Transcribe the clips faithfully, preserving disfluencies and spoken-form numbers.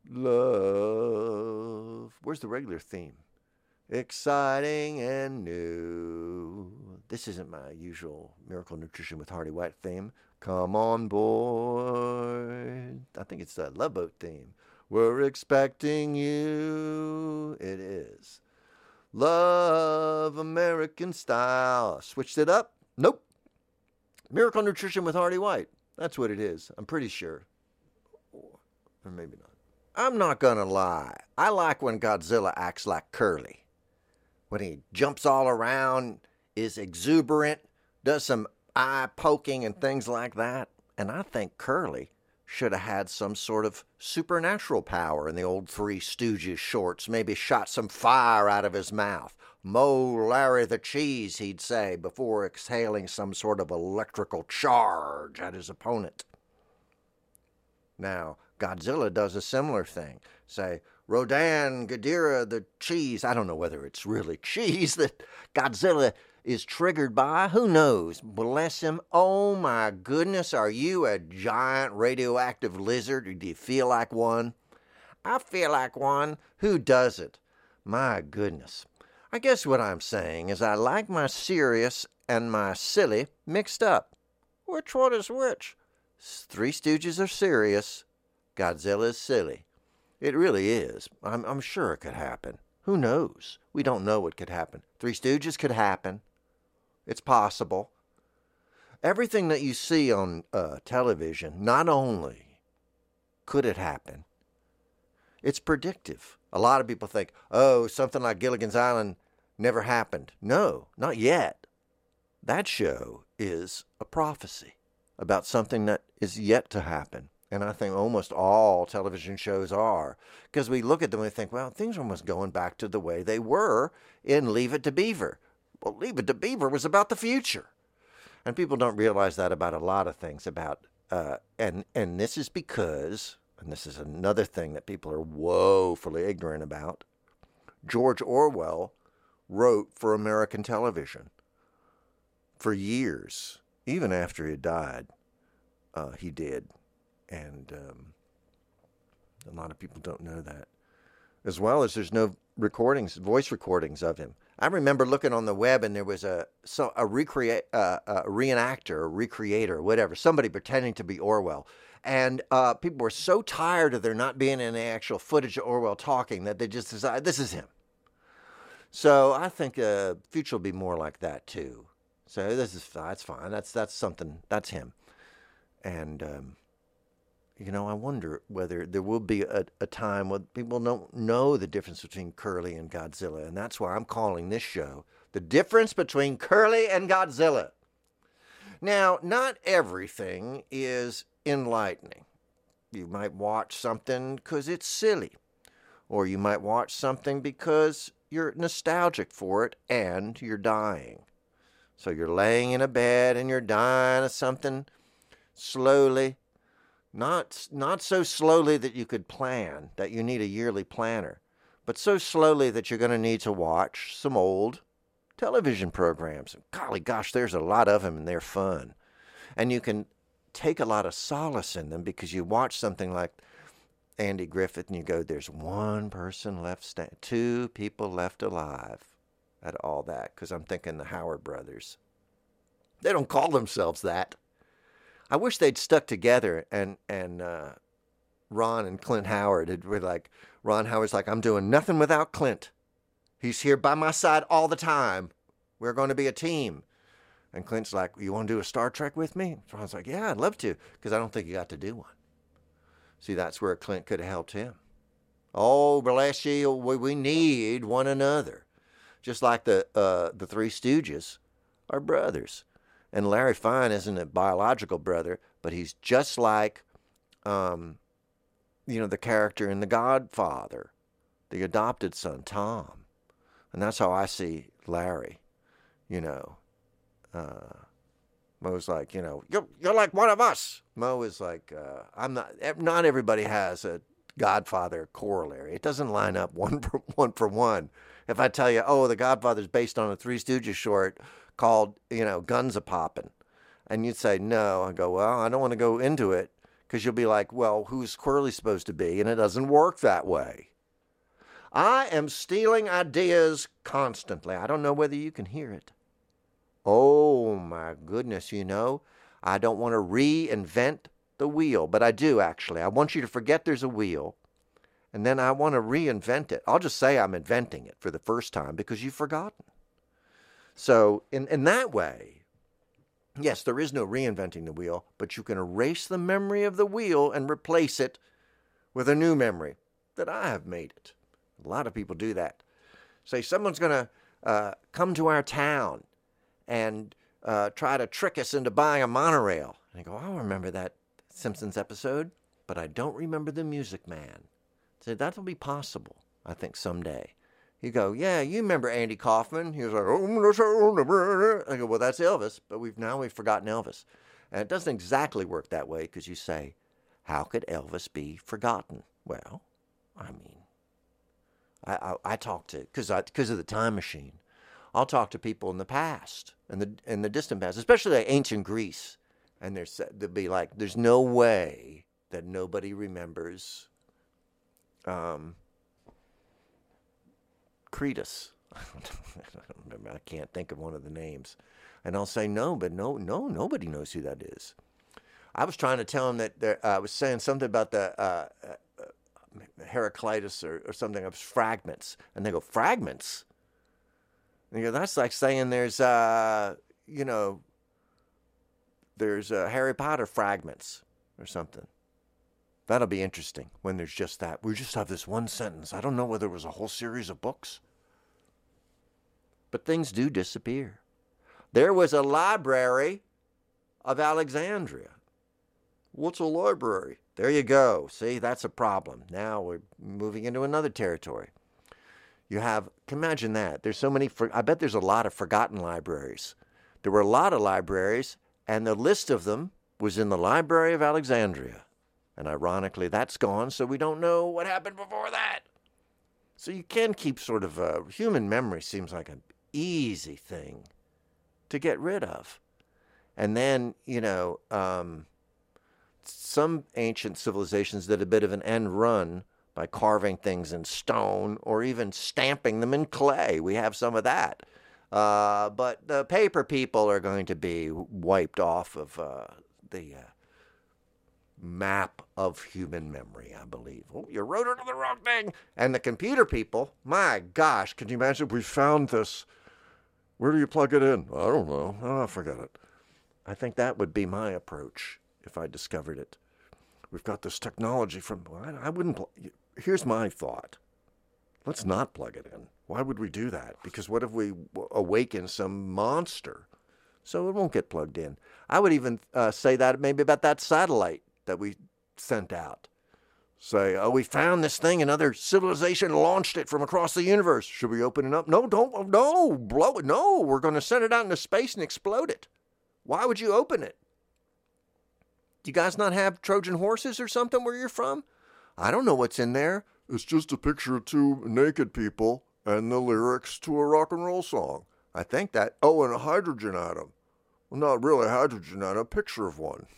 love. Where's the regular theme? Exciting and new. This isn't my usual Miracle Nutrition with Hardy White theme. Come on board. I think it's the Love Boat theme. We're expecting you. It is. Love American style. Switched it up? Nope. Miracle Nutrition with Hardy White. That's what it is. I'm pretty sure. Or maybe not. I'm not going to lie. I like when Godzilla acts like Curly. When he jumps all around, is exuberant, does some eye poking and things like that. And I think Curly should have had some sort of supernatural power in the old Three Stooges shorts. Maybe shot some fire out of his mouth. Mow Larry the Cheese, he'd say, before exhaling some sort of electrical charge at his opponent. Now, Godzilla does a similar thing. Say, Rodan Ghidorah the cheese. I don't know whether it's really cheese that Godzilla is triggered by. Who knows? Bless him. Oh my goodness, are you a giant radioactive lizard, or do you feel like one? I feel like one. Who doesn't? My goodness. I guess what I'm saying is I like my serious and my silly mixed up. Which one is which? Three Stooges are serious. Godzilla is silly. It really is. I'm, I'm sure it could happen. Who knows? We don't know what could happen. Three Stooges could happen. It's possible. Everything that you see on uh, television, not only could it happen, it's predictive. A lot of people think, oh, something like Gilligan's Island never happened. No, not yet. That show is a prophecy about something that is yet to happen. And I think almost all television shows are. Because we look at them and we think, well, things are almost going back to the way they were in Leave It to Beaver. Well, Leave It to Beaver was about the future. And people don't realize that about a lot of things about, uh, and, and this is because, and this is another thing that people are woefully ignorant about, George Orwell wrote for American television for years. Even after he died, uh, he did. And um, a lot of people don't know that. As well as there's no recordings, voice recordings of him. I remember looking on the web and there was a so a recreate uh, a reenactor, a recreator, whatever, somebody pretending to be Orwell. And uh, people were so tired of there not being any actual footage of Orwell talking that they just decided, this is him. So I think the uh, future will be more like that too. So this is that's fine. That's that's something. That's him. And um, you know, I wonder whether there will be a, a time when people don't know the difference between Curly and Godzilla, and that's why I'm calling this show The Difference Between Curly and Godzilla. Now, not everything is enlightening. You might watch something because it's silly, or you might watch something because you're nostalgic for it and you're dying. So you're laying in a bed and you're dying of something slowly. Not, not so slowly that you could plan, that you need a yearly planner, but so slowly that you're going to need to watch some old television programs. Golly gosh, there's a lot of them and they're fun. And you can take a lot of solace in them because you watch something like Andy Griffith and you go, there's one person left, sta- two people left alive out of all that. Because I'm thinking the Howard brothers. They don't call themselves that. I wish they'd stuck together and, and uh, Ron and Clint Howard had were like, Ron Howard's like, I'm doing nothing without Clint. He's here by my side all the time. We're going to be a team. And Clint's like, you want to do a Star Trek with me? Ron's like, yeah, I'd love to, because I don't think you got to do one. See, that's where Clint could have helped him. Oh, bless you, we, we need one another. Just like the uh, the Three Stooges are brothers. And Larry Fine isn't a biological brother, but he's just like, um, you know, the character in The Godfather, the adopted son, Tom. And that's how I see Larry, you know. Uh, Mo's like, you know, you're, you're like one of us. Mo is like, uh, I'm not, not everybody has a Godfather corollary. It doesn't line up one for one for one. If I tell you, oh, The Godfather's based on a Three Stooges short called, you know, Guns A Poppin', and you'd say, no, I go, well, I don't want to go into it Because you'll be like, well, who's Quirrell supposed to be? And it doesn't work that way. I am stealing ideas constantly. I don't know whether you can hear it. Oh, my goodness, you know, I don't want to reinvent the wheel, but I do, actually. I want you to forget there's a wheel, and then I want to reinvent it. I'll just say I'm inventing it for the first time because you've forgotten. So in, in that way, yes, there is no reinventing the wheel, but you can erase the memory of the wheel and replace it with a new memory that I have made it. A lot of people do that. Say someone's going to uh, come to our town and uh, try to trick us into buying a monorail. And I go, I remember that Simpsons episode, but I don't remember the Music Man. So that'll be possible, I think, someday. You go, yeah, you remember Andy Kaufman? He was like, oh, I go, well, that's Elvis, but we've now we've forgotten Elvis. And it doesn't exactly work that way because you say, how could Elvis be forgotten? Well, I mean, I, I, I talk to, because I, because of the time machine, I'll talk to people in the past, in the in the distant past, especially like ancient Greece, and there's they'll be like, there's no way that nobody remembers um, Cretus. I don't remember. I can't think of one of the names, and I'll say no, but no, no, nobody knows who that is. I was trying to tell him that there, uh, I was saying something about the uh, uh, Heraclitus or, or something. It was fragments, and they go, fragments. And you go, that's like saying there's, uh, you know, there's uh, Harry Potter fragments or something. That'll be interesting when there's just that. We just have this one sentence. I don't know whether it was a whole series of books. But things do disappear. There was a library of Alexandria. What's a library? There you go. See, that's a problem. Now we're moving into another territory. You have, imagine that. There's so many, I bet there's a lot of forgotten libraries. There were a lot of libraries, and the list of them was in the Library of Alexandria. And ironically, that's gone, so we don't know what happened before that. So you can keep sort of, uh, human memory seems like an easy thing to get rid of. And then, you know, um, some ancient civilizations did a bit of an end run by carving things in stone or even stamping them in clay. We have some of that. Uh, but the paper people are going to be wiped off of uh, the uh, map of human memory, I believe. Oh, you wrote it on the wrong thing. And the computer people, my gosh, can you imagine if we found this? Where do you plug it in? I don't know. Oh, forget it. I think that would be my approach if I discovered it. We've got this technology from, I, I wouldn't, here's my thought. Let's not plug it in. Why would we do that? Because what if we awaken some monster? So it won't get plugged in. I would even uh, say that maybe about that satellite that we sent out. Say, oh, we found this thing, another civilization launched it from across the universe. Should we open it up? No, don't, no, blow it. No, we're going to send it out into space and explode it. Why would you open it? Do you guys not have Trojan horses or something where you're from? I don't know what's in there. It's just a picture of two naked people and the lyrics to a rock and roll song. I think that. Oh, and a hydrogen atom. Well, not really a hydrogen atom, a picture of one.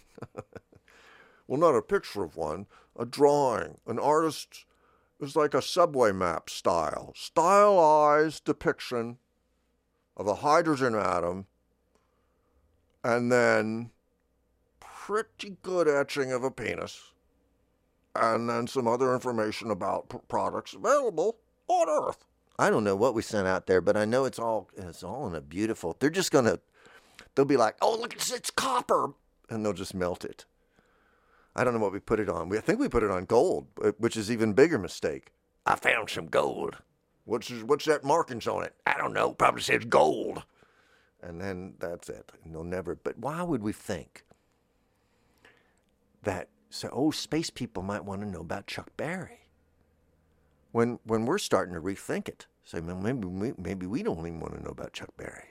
Well, not a picture of one, a drawing. An artist is like a subway map style. Stylized depiction of a hydrogen atom and then pretty good etching of a penis, and then some other information about p- products available on Earth. I don't know what we sent out there, but I know it's all it's all in a beautiful. They're just gonna, they'll be like, oh look, it's, it's copper, and they'll just melt it. I don't know what we put it on. We I think we put it on gold, which is even bigger mistake. I found some gold. What's what's that markings on it? I don't know. Probably says gold. And then that's it. And they'll never. But why would we think that? So, oh, space people might want to know about Chuck Berry. When when we're starting to rethink it, so maybe we, maybe we don't even want to know about Chuck Berry.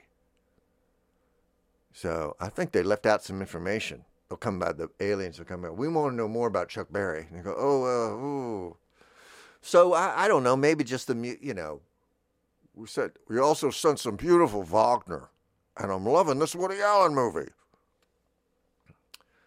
So I think they left out some information. They'll come by, the aliens will come by. We want to know more about Chuck Berry. And they go, oh, uh, ooh. So I, I don't know. Maybe just the you know. We said we also sent some beautiful Wagner, and I'm loving this Woody Allen movie.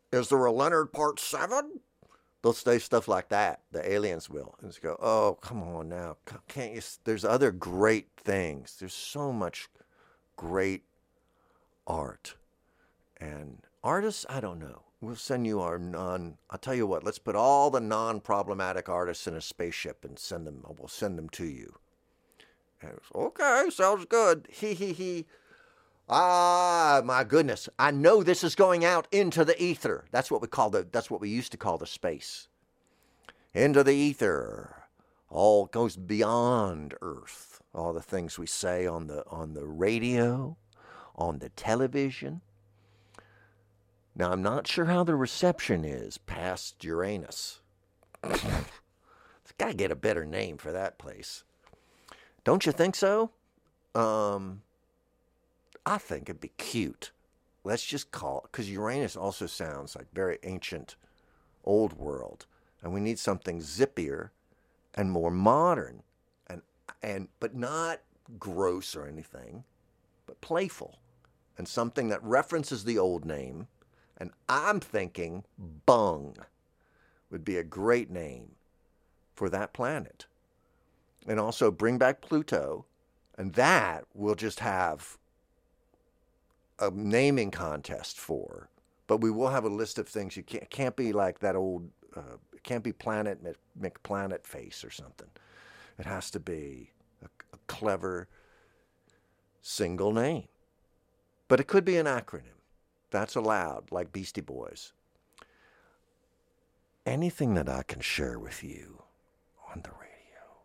Is there a Leonard Part seven? They'll say stuff like that. The aliens will. And just go, oh, come on now. Can't you? There's other great things. There's so much great art. And artists, I don't know. We'll send you our non, I'll tell you what, let's put all the non-problematic artists in a spaceship and send them, we'll send them to you. And it was, okay, sounds good. He, he, he. Ah, my goodness. I know this is going out into the ether. That's what we call the, that's what we used to call the space. Into the ether. All goes beyond Earth. All the things we say on the, on the radio, on the television. Now, I'm not sure how the reception is past Uranus. It's got to get a better name for that place. Don't you think so? Um... I think it'd be cute. Let's just call it, because Uranus also sounds like very ancient, old world, and we need something zippier and more modern, and and but not gross or anything, but playful, and something that references the old name. And I'm thinking Bung would be a great name for that planet, and also bring back Pluto, and that will just have a naming contest for, but we will have a list of things. You can't, can't be like that old, uh, it can't be Planet McPlanet Face or something. It has to be a, a clever single name. But it could be an acronym. That's allowed, like Beastie Boys. Anything that I can share with you on the radio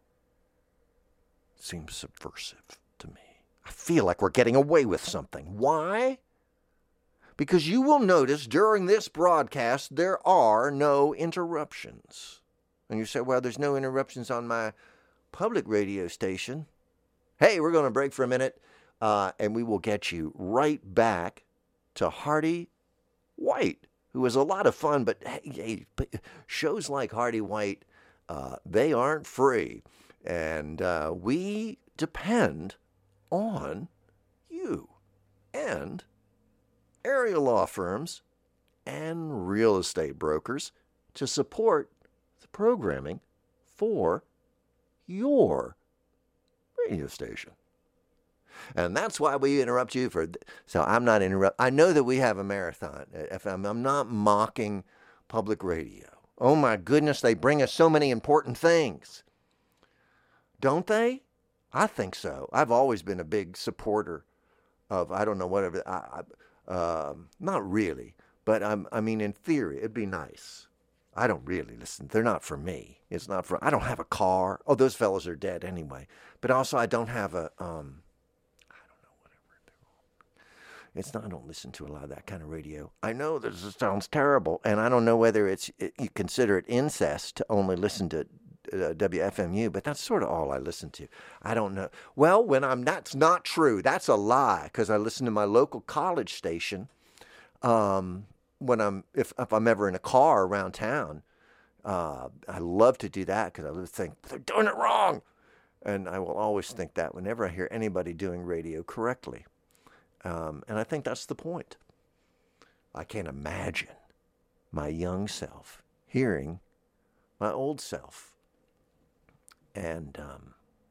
seems subversive to me. I feel like we're getting away with something. Why? Because you will notice during this broadcast there are no interruptions. And you say, well, there's no interruptions on my public radio station. Hey, we're going to break for a minute, uh, and we will get you right back to Hardy White, who is a lot of fun, but hey, shows like Hardy White, uh, they aren't free. And uh, we depend on you and area law firms and real estate brokers to support the programming for your radio station. And that's why we interrupt you for, so I'm not interrupt. I know that we have a marathon. If I'm, I'm not mocking public radio. Oh my goodness, they bring us so many important things. Don't they? I think so. I've always been a big supporter of, I don't know, whatever, I, I, um, not really, but I'm, I mean, in theory, it'd be nice. I don't really listen. They're not for me. It's not for, I don't have a car. Oh, those fellas are dead anyway. But also, I don't have a, um, I don't know, whatever they're called. It's not, I don't listen to a lot of that kind of radio. I know this sounds terrible, and I don't know whether it's, it, you consider it incest to only listen to Uh, W F M U, but that's sort of all I listen to. I don't know. Well, when I'm, that's not true. That's a lie, because I listen to my local college station. Um, when I'm, if if I'm ever in a car around town, uh, I love to do that because I think they're doing it wrong, and I will always think that whenever I hear anybody doing radio correctly, um, and I think that's the point. I can't imagine my young self hearing my old self. And um,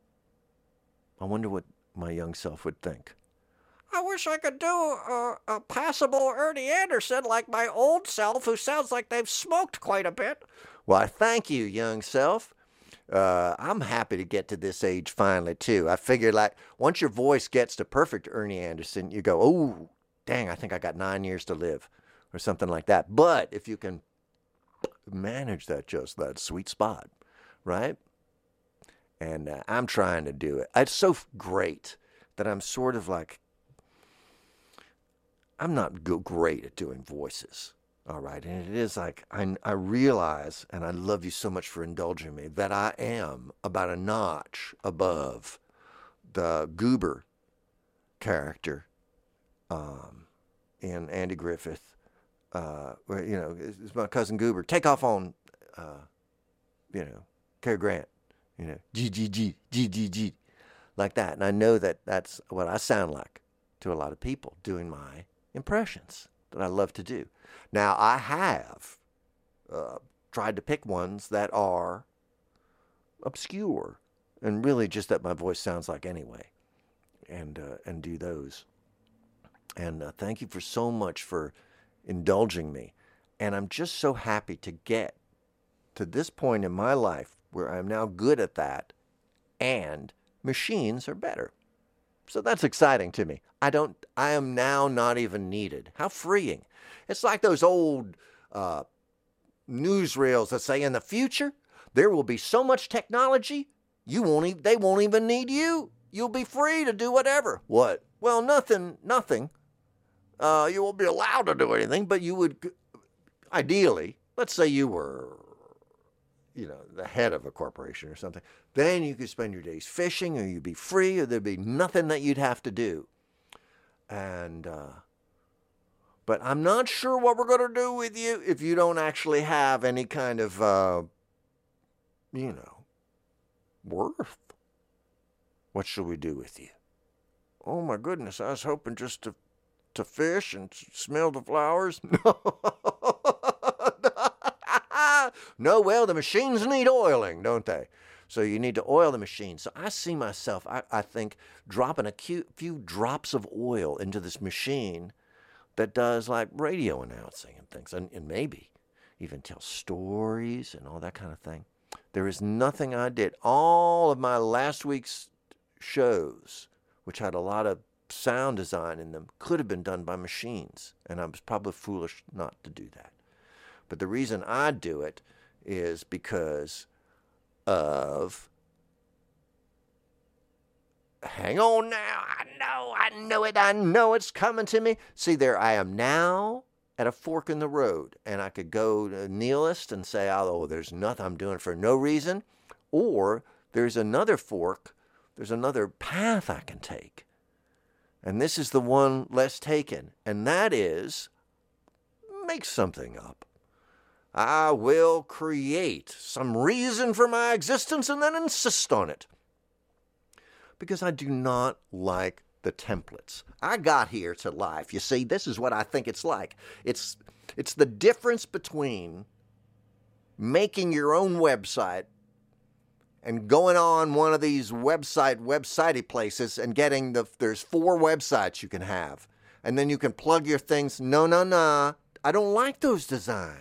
I wonder what my young self would think. I wish I could do a, a passable Ernie Anderson like my old self, who sounds like they've smoked quite a bit. Why, thank you, young self. Uh, I'm happy to get to this age finally, too. I figure, like, once your voice gets to perfect Ernie Anderson, you go, oh, dang, I think I got nine years to live, or something like that. But if you can manage that, just that sweet spot, right? And uh, I'm trying to do it. It's so great that I'm sort of like, I'm not go- great at doing voices, all right? And it is like, I, I realize, and I love you so much for indulging me, that I am about a notch above the Goober character um, in Andy Griffith. Uh, where, you know, it's my cousin Goober. Take off on, uh, you know, Cary Grant. You know, G, G, G, G, G, G, like that. And I know that that's what I sound like to a lot of people doing my impressions. that I love to do. Now, I have uh, tried to pick ones that are obscure and really just that my voice sounds like anyway, and uh, and do those. And uh, thank you for so much for indulging me. And I'm just so happy to get to this point in my life where I'm now good at that, and machines are better. So that's exciting to me. I don't, I am now not even needed. How freeing. It's like those old uh, newsreels that say in the future, there will be so much technology, you won't even, they won't even need you. You'll be free to do whatever. What? Well, nothing, nothing. Uh, you won't be allowed to do anything, but you would, ideally, let's say you were, you know, the head of a corporation or something, then you could spend your days fishing, or you'd be free, or there'd be nothing that you'd have to do. And, uh, but I'm not sure what we're going to do with you if you don't actually have any kind of, uh, you know, worth. What shall we do with you? Oh my goodness, I was hoping just to, to fish and smell the flowers. No. No, well, the machines need oiling, don't they? So you need to oil the machine. So I see myself, I, I think, dropping a few, few drops of oil into this machine that does like radio announcing and things, and, and maybe even tell stories and all that kind of thing. There is nothing I did. All of my last week's shows, which had a lot of sound design in them, could have been done by machines, and I was probably foolish not to do that. But the reason I do it is because of, hang on now, I know, I know it, I know it's coming to me. See, there I am now at a fork in the road, and I could go to nihilist and say, oh, there's nothing I'm doing for no reason, or there's another fork, there's another path I can take. And this is the one less taken, and that is, make something up. I will create some reason for my existence and then insist on it. Because I do not like the templates. I got here to life. You see, this is what I think it's like. It's, it's the difference between making your own website and going on one of these website, websitey places and getting the, there's four websites you can have. And then you can plug your things. No, no, no. I don't like those designs.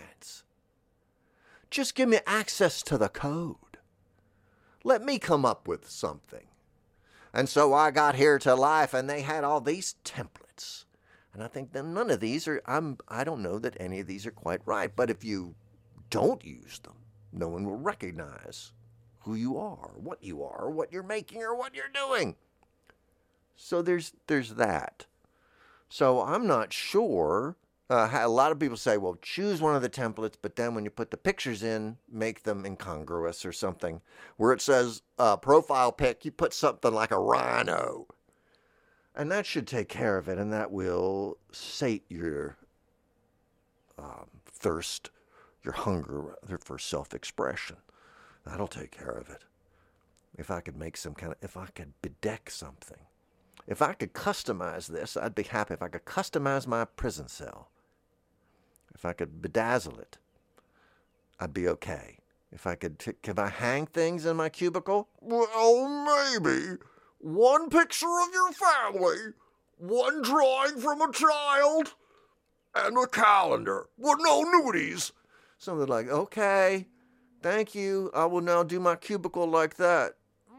Just give me access to the code. Let me come up with something. And so I got here to life, and they had all these templates. And I think that none of these are, I'm, I don't know that any of these are quite right. But if you don't use them, no one will recognize who you are, what you are, what you're making, or what you're doing. So there's there's that. So I'm not sure. Uh, a lot of people say, well, choose one of the templates, but then when you put the pictures in, make them incongruous or something. Where it says uh, profile pic, you put something like a rhino. And that should take care of it, and that will sate your um, thirst, your hunger for self-expression. That'll take care of it. If I could make some kind of, if I could bedeck something. If I could customize this, I'd be happy. If I could customize my prison cell. If I could bedazzle it, I'd be okay. If I could, t- can I hang things in my cubicle? Well, maybe. One picture of your family, one drawing from a child, and a calendar with no nudies. Something like, okay, thank you. I will now do my cubicle like that.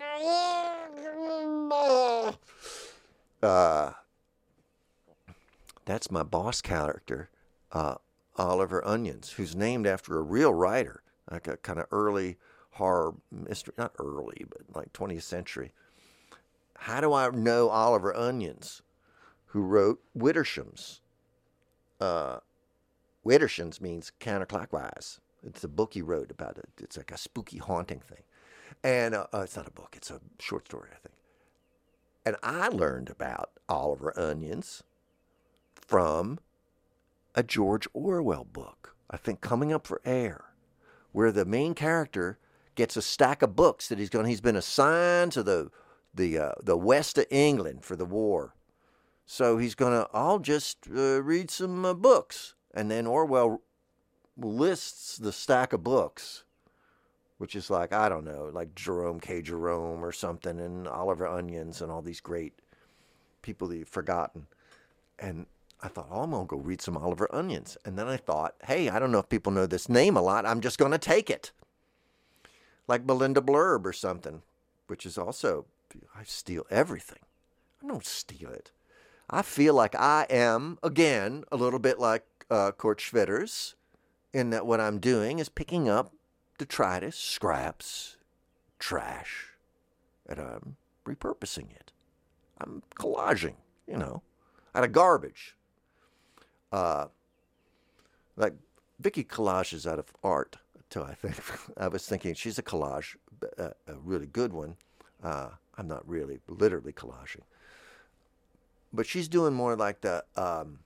Uh, that's my boss character. Uh, Oliver Onions, who's named after a real writer, like a kind of early horror mystery, not early, but like twentieth century. How do I know Oliver Onions, who wrote Wittershams? Uh, Wittershams means counterclockwise. It's a book he wrote about it. It's like a spooky haunting thing. And uh, uh, it's not a book, it's a short story, I think. And I learned about Oliver Onions from a George Orwell book, I think Coming Up for Air, where the main character gets a stack of books that he's going. He's been assigned to the the uh, the west of England for the war, So he's going to, I'll just uh, read some uh, books. And then Orwell lists the stack of books, which is like, I don't know, like Jerome K. Jerome or something, and Oliver Onions and all these great people that you've forgotten. And I thought, oh, I'm going to go read some Oliver Onions. And then I thought, hey, I don't know if people know this name a lot. I'm just going to take it. Like Belinda Blurb or something, which is also, I steal everything. I don't steal it. I feel like I am, again, a little bit like uh, Kurt Schwitters, in that what I'm doing is picking up detritus, scraps, trash, and I'm repurposing it. I'm collaging, you know, out of garbage. Uh, like Vicky collages out of art, too, I think. I was thinking she's a collage, a, a really good one. Uh, I'm not really literally collaging. But she's doing more like the um,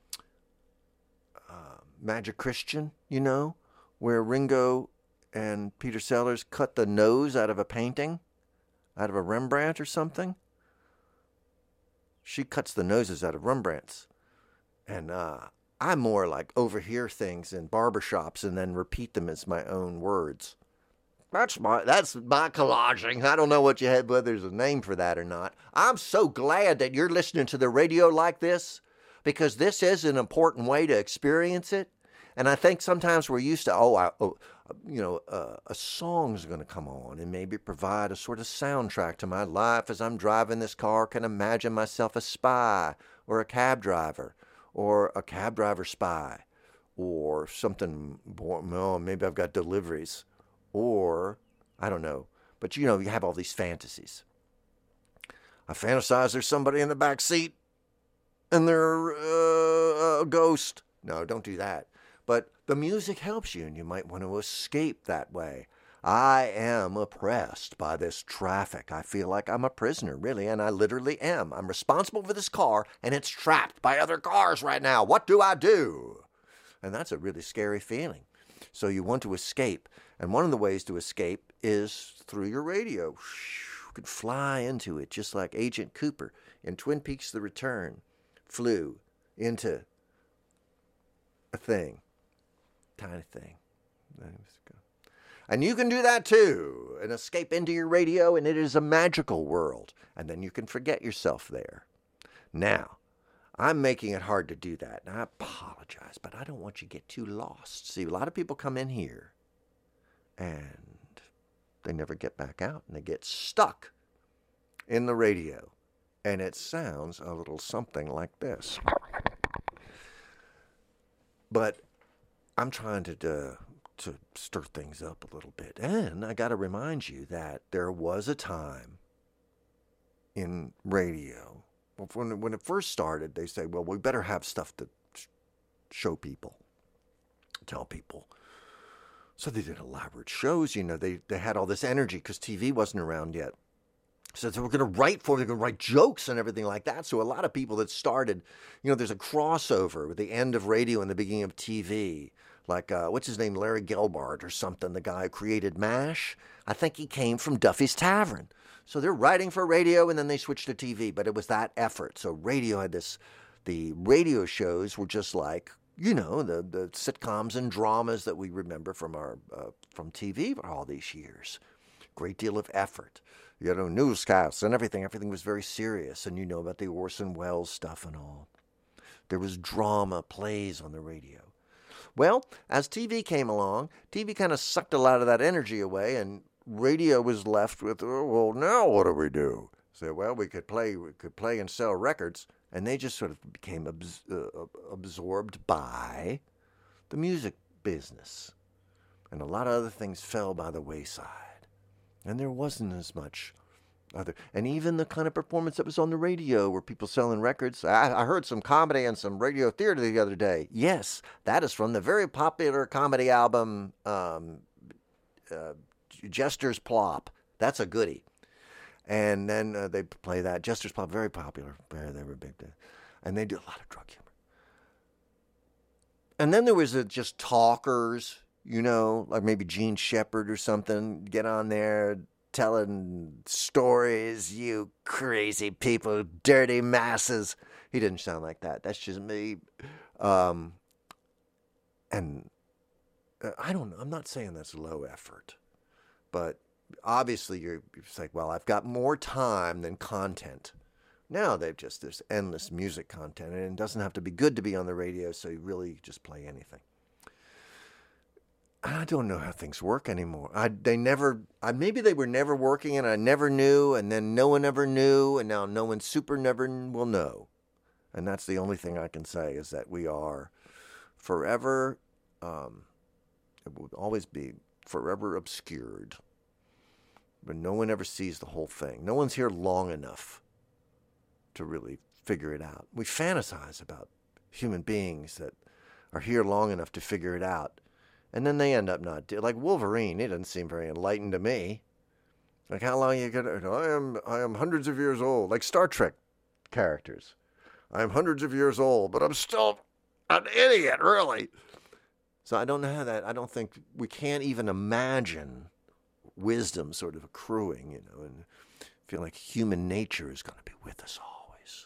uh, Magic Christian, you know, where Ringo and Peter Sellers cut the nose out of a painting, out of a Rembrandt or something. She cuts the noses out of Rembrandts. And uh, I more like overhear things in barbershops and then repeat them as my own words. That's my that's my collaging. I don't know what you had, whether there's a name for that or not. I'm so glad that you're listening to the radio like this, because this is an important way to experience it. And I think sometimes we're used to, oh, I, oh you know, uh, a song's going to come on and maybe provide a sort of soundtrack to my life as I'm driving this car. Can imagine myself a spy or a cab driver or a cab driver spy or something. Well, maybe I've got deliveries. Or, I don't know, but you know, you have all these fantasies. I fantasize there's somebody in the back seat and they're uh, a ghost. No, don't do that. But the music helps you, and you might want to escape that way. I am oppressed by this traffic. I feel like I'm a prisoner, really, and I literally am. I'm responsible for this car, and it's trapped by other cars right now. What do I do? And that's a really scary feeling. So you want to escape. And one of the ways to escape is through your radio. You could fly into it, just like Agent Cooper in Twin Peaks: The Return flew into a thing, tiny thing. And you can do that too, and escape into your radio, and it is a magical world. And then you can forget yourself there. Now, I'm making it hard to do that, and I apologize, but I don't want you to get too lost. See, a lot of people come in here, and they never get back out, and they get stuck in the radio, and it sounds a little something like this. But I'm trying to uh, to stir things up a little bit, and I got to remind you that there was a time in radio. When when it first started, they say, well, we better have stuff to show people, tell people. So they did elaborate shows, you know, they, they had all this energy because T V wasn't around yet. So they were going to write for, they're going to write jokes and everything like that. So a lot of people that started, you know, there's a crossover with the end of radio and the beginning of T V. Like, uh, what's his name, Larry Gelbart or something, the guy who created MASH. I think he came from Duffy's Tavern. So they're writing for radio and then they switched to T V, but it was that effort. So radio had this, the radio shows were just like, you know, the, the sitcoms and dramas that we remember from our uh, from T V for all these years. Great deal of effort. You know, newscasts and everything. Everything was very serious. And you know about the Orson Welles stuff and all. There was drama, plays on the radio. Well, as T V came along, T V kind of sucked a lot of that energy away, and radio was left with, oh, well, now what do we do? So, well, we could play, we could play and sell records, and they just sort of became abs- uh, absorbed by the music business. And a lot of other things fell by the wayside. And there wasn't as much other, and even the kind of performance that was on the radio where people selling records. I, I heard some comedy and some radio theater the other day. Yes, that is from the very popular comedy album, um, uh, Jester's Plop. That's a goodie. And then uh, they play that. Jester's Plop, very popular. They were big. And they do a lot of drug humor. And then there was a, just talkers, you know, like maybe Gene Shepard or something, get on there telling stories, you crazy people, dirty masses. He didn't sound like that. That's just me. Um, and uh, I don't know. I'm not saying that's low effort, but obviously you're, you're like, well, I've got more time than content. Now they've just, there's endless music content, and it doesn't have to be good to be on the radio, so you really just play anything. I don't know how things work anymore. I they never. I, maybe they were never working, and I never knew, and then no one ever knew, and now no one super never will know. And that's the only thing I can say is that we are forever. Um, it will always be forever obscured, but no one ever sees the whole thing. No one's here long enough to really figure it out. We fantasize about human beings that are here long enough to figure it out. And then they end up not do like Wolverine. He doesn't seem very enlightened to me. Like, how long are you gonna? I am. I am hundreds of years old. Like Star Trek characters. I am hundreds of years old, but I'm still an idiot, really. So I don't know how that. I don't think we can't even imagine wisdom sort of accruing, you know, and feel like human nature is going to be with us always.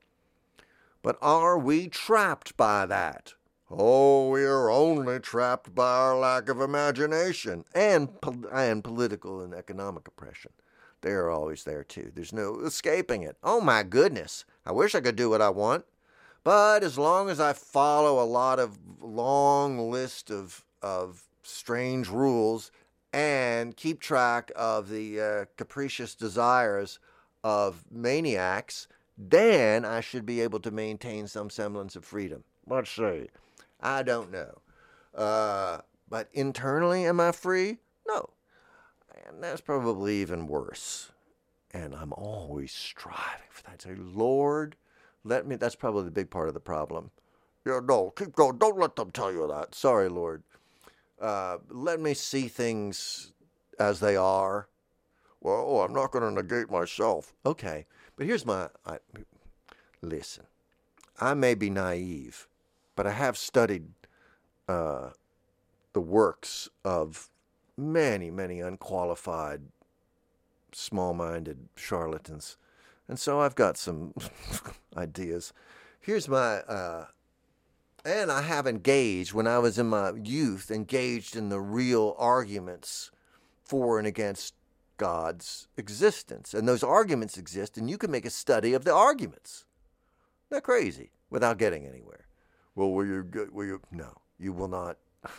But are we trapped by that? Oh, we are only trapped by our lack of imagination and, and political and economic oppression. They are always there, too. There's no escaping it. Oh, my goodness. I wish I could do what I want. But as long as I follow a lot of long list of, of strange rules and keep track of the uh, capricious desires of maniacs, then I should be able to maintain some semblance of freedom. Let's see. I don't know. Uh, but internally, am I free? No. And that's probably even worse. And I'm always striving for that. Say, Lord, let me, that's probably the big part of the problem. Yeah, no, keep going. Don't let them tell you that. Sorry, Lord. Uh, let me see things as they are. Well, oh, I'm not going to negate myself. Okay. But here's my, I, listen, I may be naive, but I have studied uh, the works of many, many unqualified, small-minded charlatans. And so I've got some ideas. Here's my, uh, and I have engaged, when I was in my youth, engaged in the real arguments for and against God's existence. And those arguments exist, and you can make a study of the arguments. They're crazy, without getting anywhere. Well, will you, will you, no, you will not.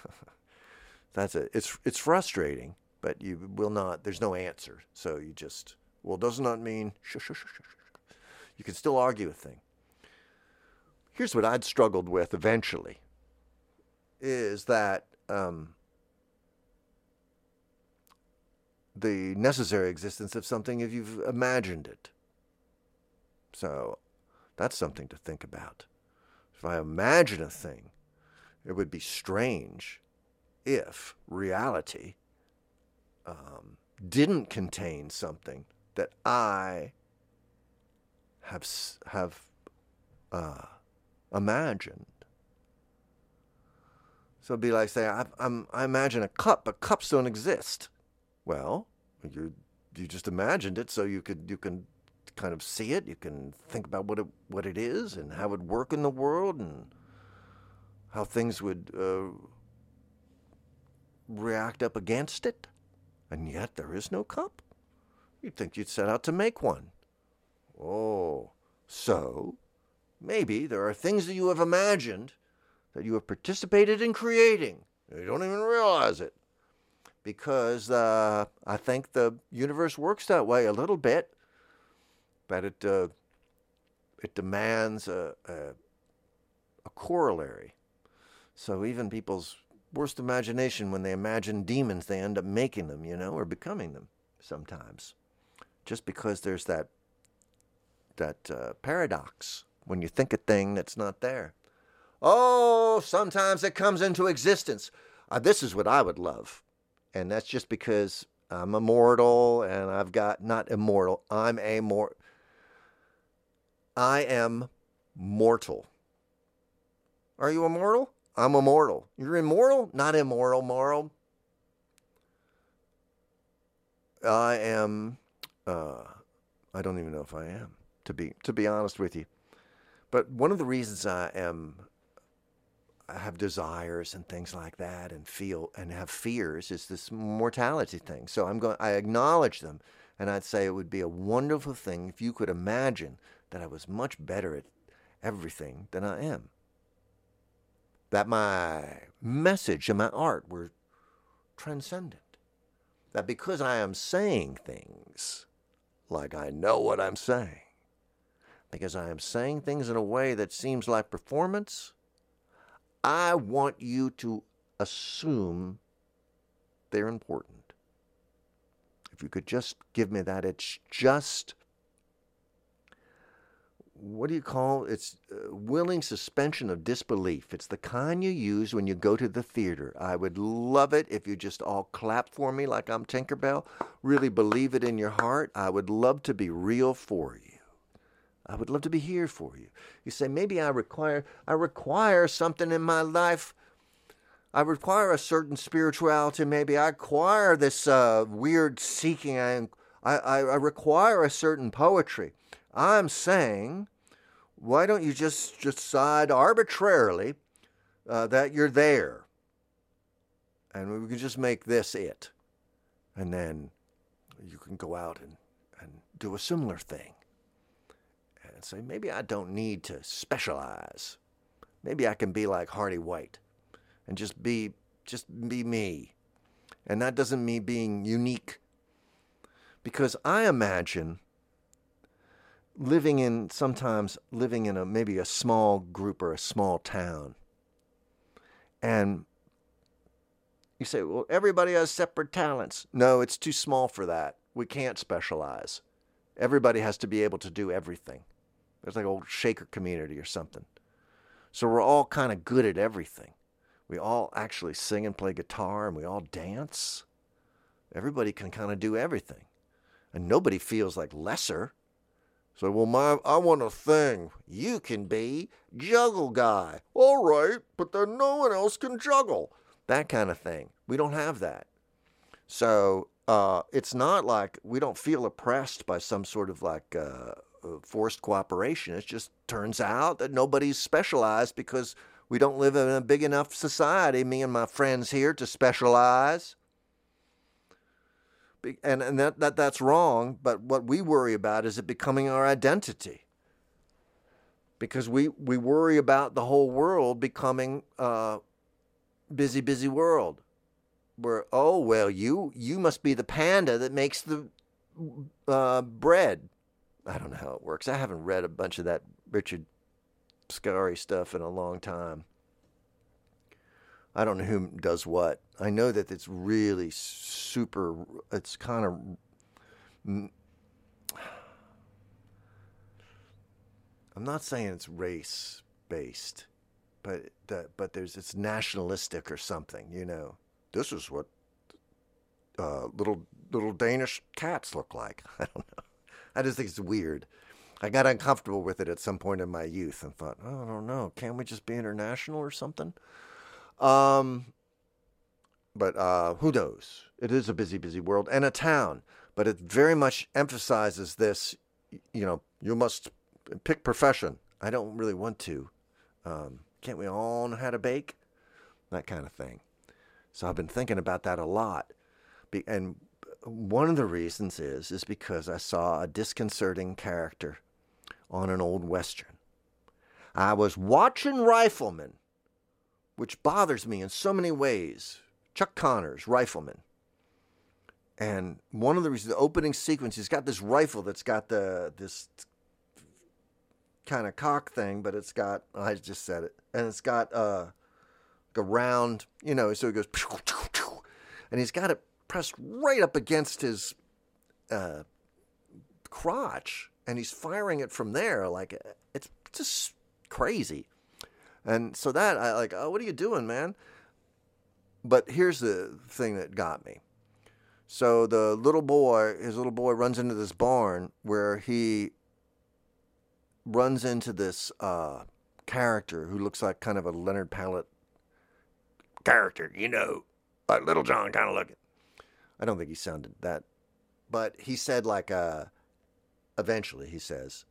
That's it. It's, it's frustrating, but you will not, there's no answer. So you just, well, does not mean, shush, shush, shush, shush. You can still argue a thing. Here's what I'd struggled with eventually, is that um, the necessary existence of something if you've imagined it. So that's something to think about. If I imagine a thing, it would be strange if reality um, didn't contain something that I have have uh, imagined. So it'd be like saying, I, I'm, I imagine a cup, but cups don't exist. Well, you you just imagined it, so you could you can kind of see it. You can think about what it what it is and how it would work in the world and how things would uh, react up against it. And yet there is no cup. You'd think you'd set out to make one. Oh, so maybe there are things that you have imagined that you have participated in creating. You don't even realize it. Because uh, I think the universe works that way a little bit. That it uh, it demands a, a, a corollary. So even people's worst imagination, when they imagine demons, they end up making them, you know, or becoming them sometimes. Just because there's that that uh, paradox when you think a thing that's not there. Oh, sometimes it comes into existence. Uh, this is what I would love. And that's just because I'm immortal and I've got, not immortal, I'm a mor- I am mortal. Are you immortal? I'm immortal. You're immortal? Not immoral, moral. I am, uh, I don't even know if I am, to be to be honest with you. But one of the reasons I am, I have desires and things like that, and feel and have fears, is this mortality thing. So I'm going. I acknowledge them, and I'd say it would be a wonderful thing if you could imagine that I was much better at everything than I am. That my message and my art were transcendent. That because I am saying things like I know what I'm saying, because I am saying things in a way that seems like performance, I want you to assume they're important. If you could just give me that, it's just, what do you call it? It's uh, willing suspension of disbelief. It's the kind you use when you go to the theater. I would love it if you just all clap for me like I'm Tinkerbell. Really believe it in your heart. I would love to be real for you. I would love to be here for you. You say, maybe I require, I require something in my life. I require a certain spirituality. Maybe I require this uh, weird seeking. I, I, I require a certain poetry. I'm saying, why don't you just decide arbitrarily uh, that you're there? And we can just make this it. And then you can go out and, and do a similar thing. And say, maybe I don't need to specialize. Maybe I can be like Hardy White and just be just be me. And that doesn't mean being unique. Because I imagine living in, sometimes living in a maybe a small group or a small town. And you say, well, everybody has separate talents. No, it's too small for that. We can't specialize. Everybody has to be able to do everything. There's like an old Shaker community or something. So we're all kind of good at everything. We all actually sing and play guitar, and we all dance. Everybody can kind of do everything. And nobody feels like lesser. So, well, my, I want a thing. You can be juggle guy. All right, but then no one else can juggle. That kind of thing. We don't have that. So uh, it's not like we don't feel oppressed by some sort of like uh, forced cooperation. It just turns out that nobody's specialized because we don't live in a big enough society, me and my friends here, to specialize. And, and that, that that's wrong, but what we worry about is it becoming our identity. Because we, we worry about the whole world becoming uh, busy, busy world. Where, oh, well, you you must be the panda that makes the uh, bread. I don't know how it works. I haven't read a bunch of that Richard Scarry stuff in a long time. I don't know who does what. I know that it's really super, it's kind of, I'm not saying it's race-based, but that, but there's, it's nationalistic or something, you know. This is what uh, little little Danish cats look like. I don't know. I just think it's weird. I got uncomfortable with it at some point in my youth and thought, oh, I don't know, can't we just be international or something? Um, but uh, who knows? It is a busy, busy world and a town, but it very much emphasizes this, you know, you must pick profession. I don't really want to. Um, can't we all know how to bake? That kind of thing. So I've been thinking about that a lot. Be- and one of the reasons is, is because I saw a disconcerting character on an old Western. I was watching Rifleman, which bothers me in so many ways. Chuck Connors, Rifleman. And one of the reasons, the opening sequence, he's got this rifle that's got the this kind of cock thing, but it's got, I just said it, and it's got uh, a round, you know, so it goes, and he's got it pressed right up against his uh, crotch, and he's firing it from there. Like, it's just crazy. And so that, I like, oh, what are you doing, man? But here's the thing that got me. So the little boy, his little boy runs into this barn where he runs into this uh, character who looks like kind of a Leonard Pallet character, you know, like Little John kind of looking. I don't think he sounded that, but he said like, uh, eventually he says,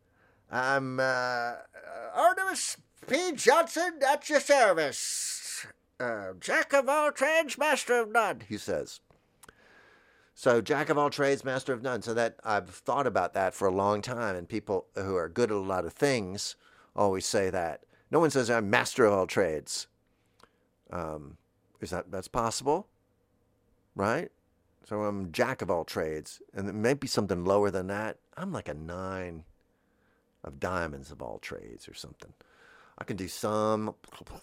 I'm uh, Artemis P. Johnson at your service. Uh, jack of all trades, master of none, he says. So, jack of all trades, master of none. So that I've thought about that for a long time, and people who are good at a lot of things always say that. No one says I'm master of all trades. Um, is that that's possible, right? So I'm jack of all trades, and it may be something lower than that. I'm like a nine of diamonds of all trades or something. I can do some,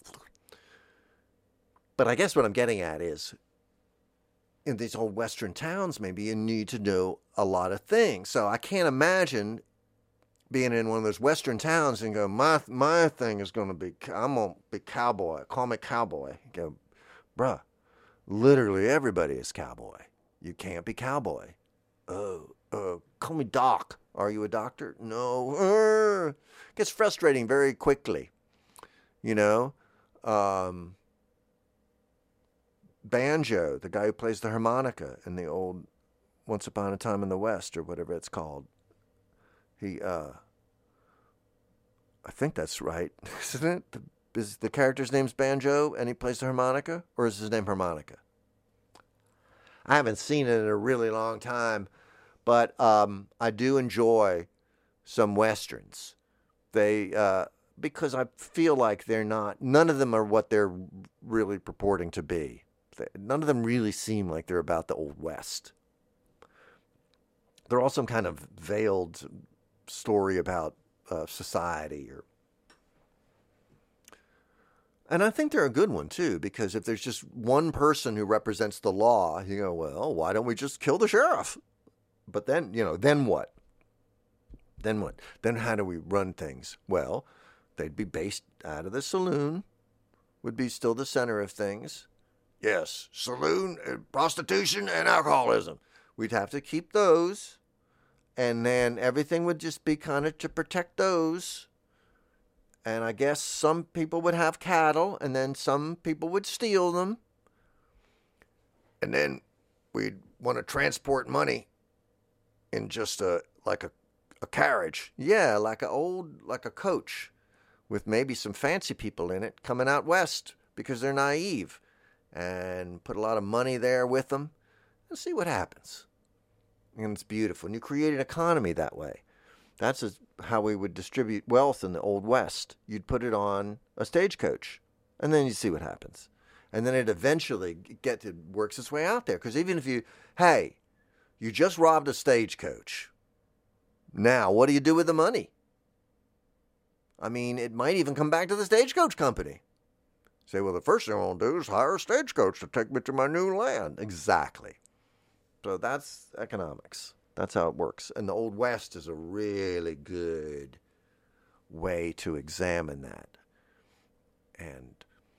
but I guess what I'm getting at is, in these old Western towns, maybe you need to know a lot of things. So I can't imagine being in one of those Western towns and go, my my thing is going to be, I'm going to be cowboy. Call me cowboy. You go, bruh, literally everybody is cowboy. You can't be cowboy. Oh, uh, call me doc. Are you a doctor? No. Uh, gets frustrating very quickly. You know? Um... Banjo, the guy who plays the harmonica in the old Once Upon a Time in the West, or whatever it's called. He, uh, I think that's right, isn't it? The, is the character's name's Banjo, and he plays the harmonica? Or is his name Harmonica? I haven't seen it in a really long time, but um, I do enjoy some Westerns. They, uh, because I feel like they're not, none of them are what they're really purporting to be. None of them really seem like they're about the Old West. They're all some kind of veiled story about uh, society. or, And I think they're a good one, too, because if there's just one person who represents the law, you go, well, why don't we just kill the sheriff? But then, you know, then what? Then what? Then how do we run things? Well, they'd be based out of the saloon, would be still the center of things. Yes, saloon, prostitution, and alcoholism. We'd have to keep those, and then everything would just be kind of to protect those. And I guess some people would have cattle, and then some people would steal them. And then we'd want to transport money in just a like a, a carriage. Yeah, like a old like a coach with maybe some fancy people in it coming out west because they're naive. And put a lot of money there with them and see what happens. And it's beautiful. And you create an economy that way. That's a, how we would distribute wealth in the Old West. You'd put it on a stagecoach, and then you see what happens. And then it eventually get to, works its way out there. Because even if you, hey, you just robbed a stagecoach. Now, what do you do with the money? I mean, it might even come back to the stagecoach company. Say, well, the first thing I want to do is hire a stagecoach to take me to my new land. Exactly. So that's economics. That's how it works. And the Old West is a really good way to examine that. And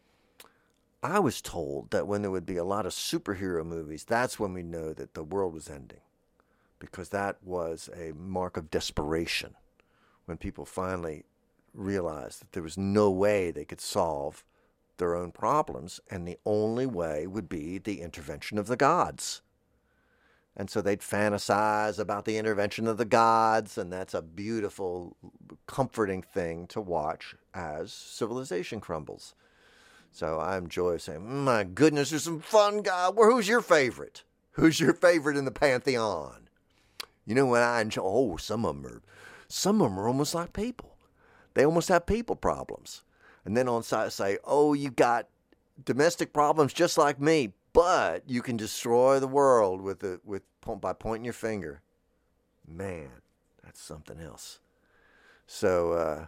I was told that when there would be a lot of superhero movies, that's when we know that the world was ending. Because that was a mark of desperation. When people finally realized that there was no way they could solve their own problems, and the only way would be the intervention of the gods. And so they'd fantasize about the intervention of the gods, and that's a beautiful, comforting thing to watch as civilization crumbles. So I enjoy saying, my goodness, there's some fun guy. Well, who's your favorite? Who's your favorite in the pantheon? You know what I enjoy? Oh, some of them are, some of them are almost like people. They almost have people problems. And then on side say, oh, you got domestic problems just like me, but you can destroy the world with the with by pointing your finger. Man, that's something else. So uh,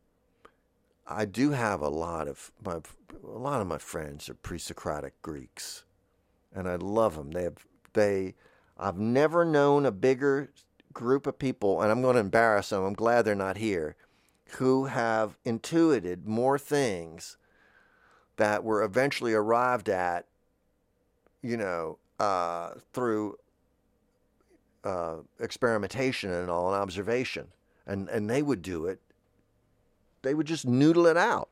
I do have a lot of my a lot of my friends are pre-Socratic Greeks, and I love them. They have they I've never known a bigger group of people, and I'm going to embarrass them. I'm glad they're not here. Who have intuited more things that were eventually arrived at, you know, uh, through uh, experimentation and all, and observation. And, and they would do it. They would just noodle it out.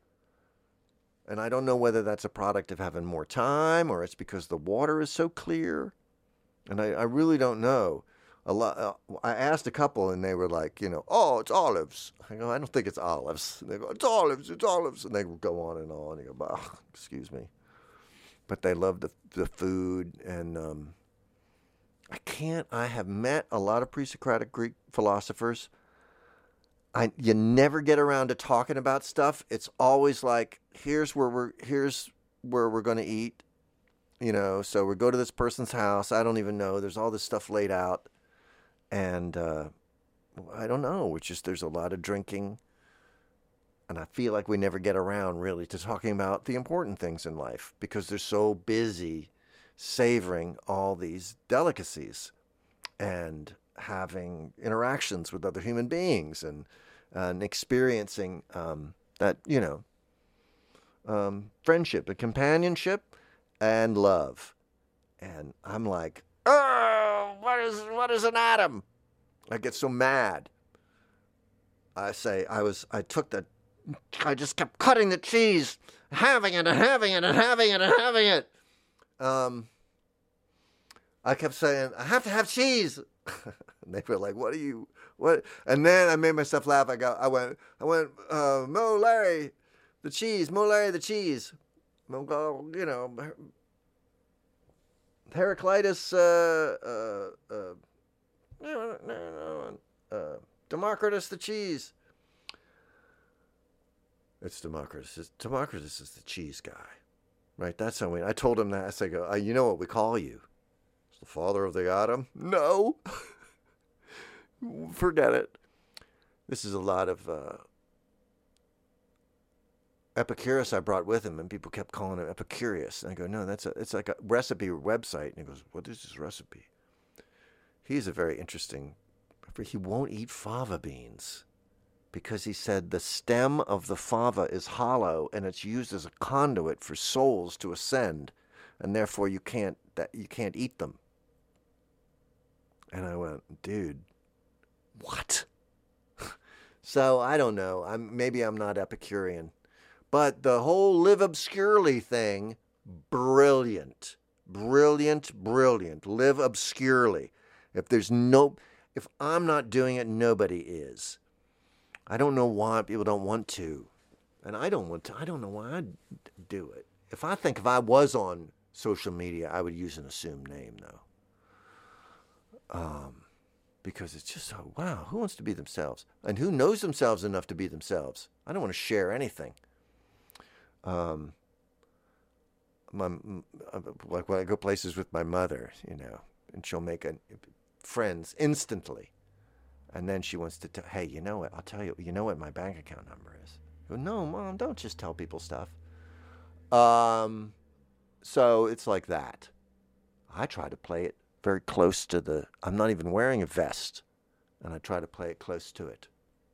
And I don't know whether that's a product of having more time or it's because the water is so clear. And I, I really don't know. a lot. Uh, I asked a couple, and they were like, you know, oh, it's olives. I go, I don't think it's olives. And they go, it's olives, it's olives, and they go on and on. You go, oh, excuse me, but they love the the food, and um, I can't. I have met a lot of pre-Socratic Greek philosophers. I you never get around to talking about stuff. It's always like, here's where we're here's where we're going to eat. You know, so we go to this person's house. I don't even know. There's all this stuff laid out. And uh, I don't know. It's just there's a lot of drinking. And I feel like we never get around really to talking about the important things in life because they're so busy savoring all these delicacies and having interactions with other human beings and, and experiencing um, that, you know, um, friendship and companionship and love. And I'm like, oh, what is what is an atom? I get so mad. I say, I was, I took the, I just kept cutting the cheese, having it and having it and having it and having it. Um, I kept saying, I have to have cheese. And they were like, what are you, what? And then I made myself laugh. I go, I went, I went, uh, Mo Larry, the cheese, Mo Larry, the cheese. Mo, you know, Heraclitus, uh, uh, uh, uh, Democritus, the cheese. It's Democritus. It's, Democritus is the cheese guy, right? That's how we. I told him that. I said, "Go. Uh, you know what we call you? It's the father of the atom." No, forget it. This is a lot of uh, Epicurus I brought with him, and people kept calling him Epicurious. And I go, "No, that's a. It's like a recipe website." And he goes, "What is this recipe?" He's a very interesting. He won't eat fava beans. Because he said the stem of the fava is hollow and it's used as a conduit for souls to ascend, and therefore you can't that you can't eat them. And I went, dude, what? So I don't know. I'm maybe I'm not Epicurean, but the whole live obscurely thing, brilliant, brilliant, brilliant. Live obscurely. If there's no, if I'm not doing it, nobody is. I don't know why people don't want to. And I don't want to. I don't know why I do it. If I think if I was on social media, I would use an assumed name, though. Um, because it's just so, wow, who wants to be themselves? And who knows themselves enough to be themselves? I don't want to share anything. Um, my, like when I go places with my mother, you know, and she'll make a, friends instantly. And then she wants to tell, hey, you know what? I'll tell you, you know what my bank account number is? I go, no, Mom, don't just tell people stuff. Um, so it's like that. I try to play it very close to the, I'm not even wearing a vest, and I try to play it close to it.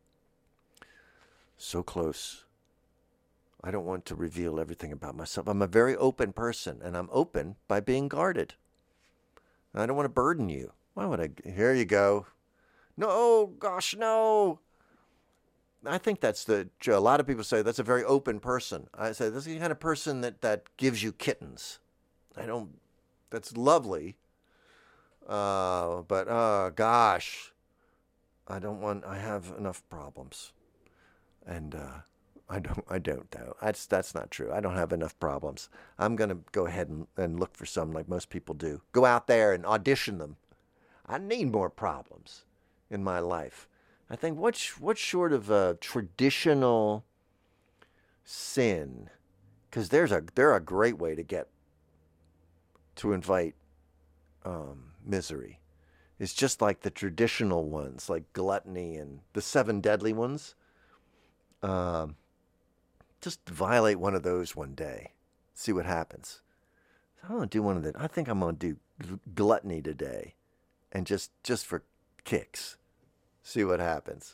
So close. I don't want to reveal everything about myself. I'm a very open person, and I'm open by being guarded. I don't want to burden you. Why would I? Here you go. No, gosh, no. I think that's the, a lot of people say that's a very open person. I say this is the kind of person that, that gives you kittens. I don't, that's lovely. Uh, but, uh, gosh, I don't want, I have enough problems. And, uh, I don't, I don't though. That's, that's not true. I don't have enough problems. I'm going to go ahead and, and look for some like most people do. Go out there and audition them. I need more problems in my life. I think what's what's short of a traditional sin, because there's a they're a great way to get to invite um, misery. It's just like the traditional ones, like gluttony and the seven deadly ones. Um, just violate one of those one day, see what happens. I'm gonna do one of the. I think I'm gonna do gluttony today, and just just for kicks. See what happens.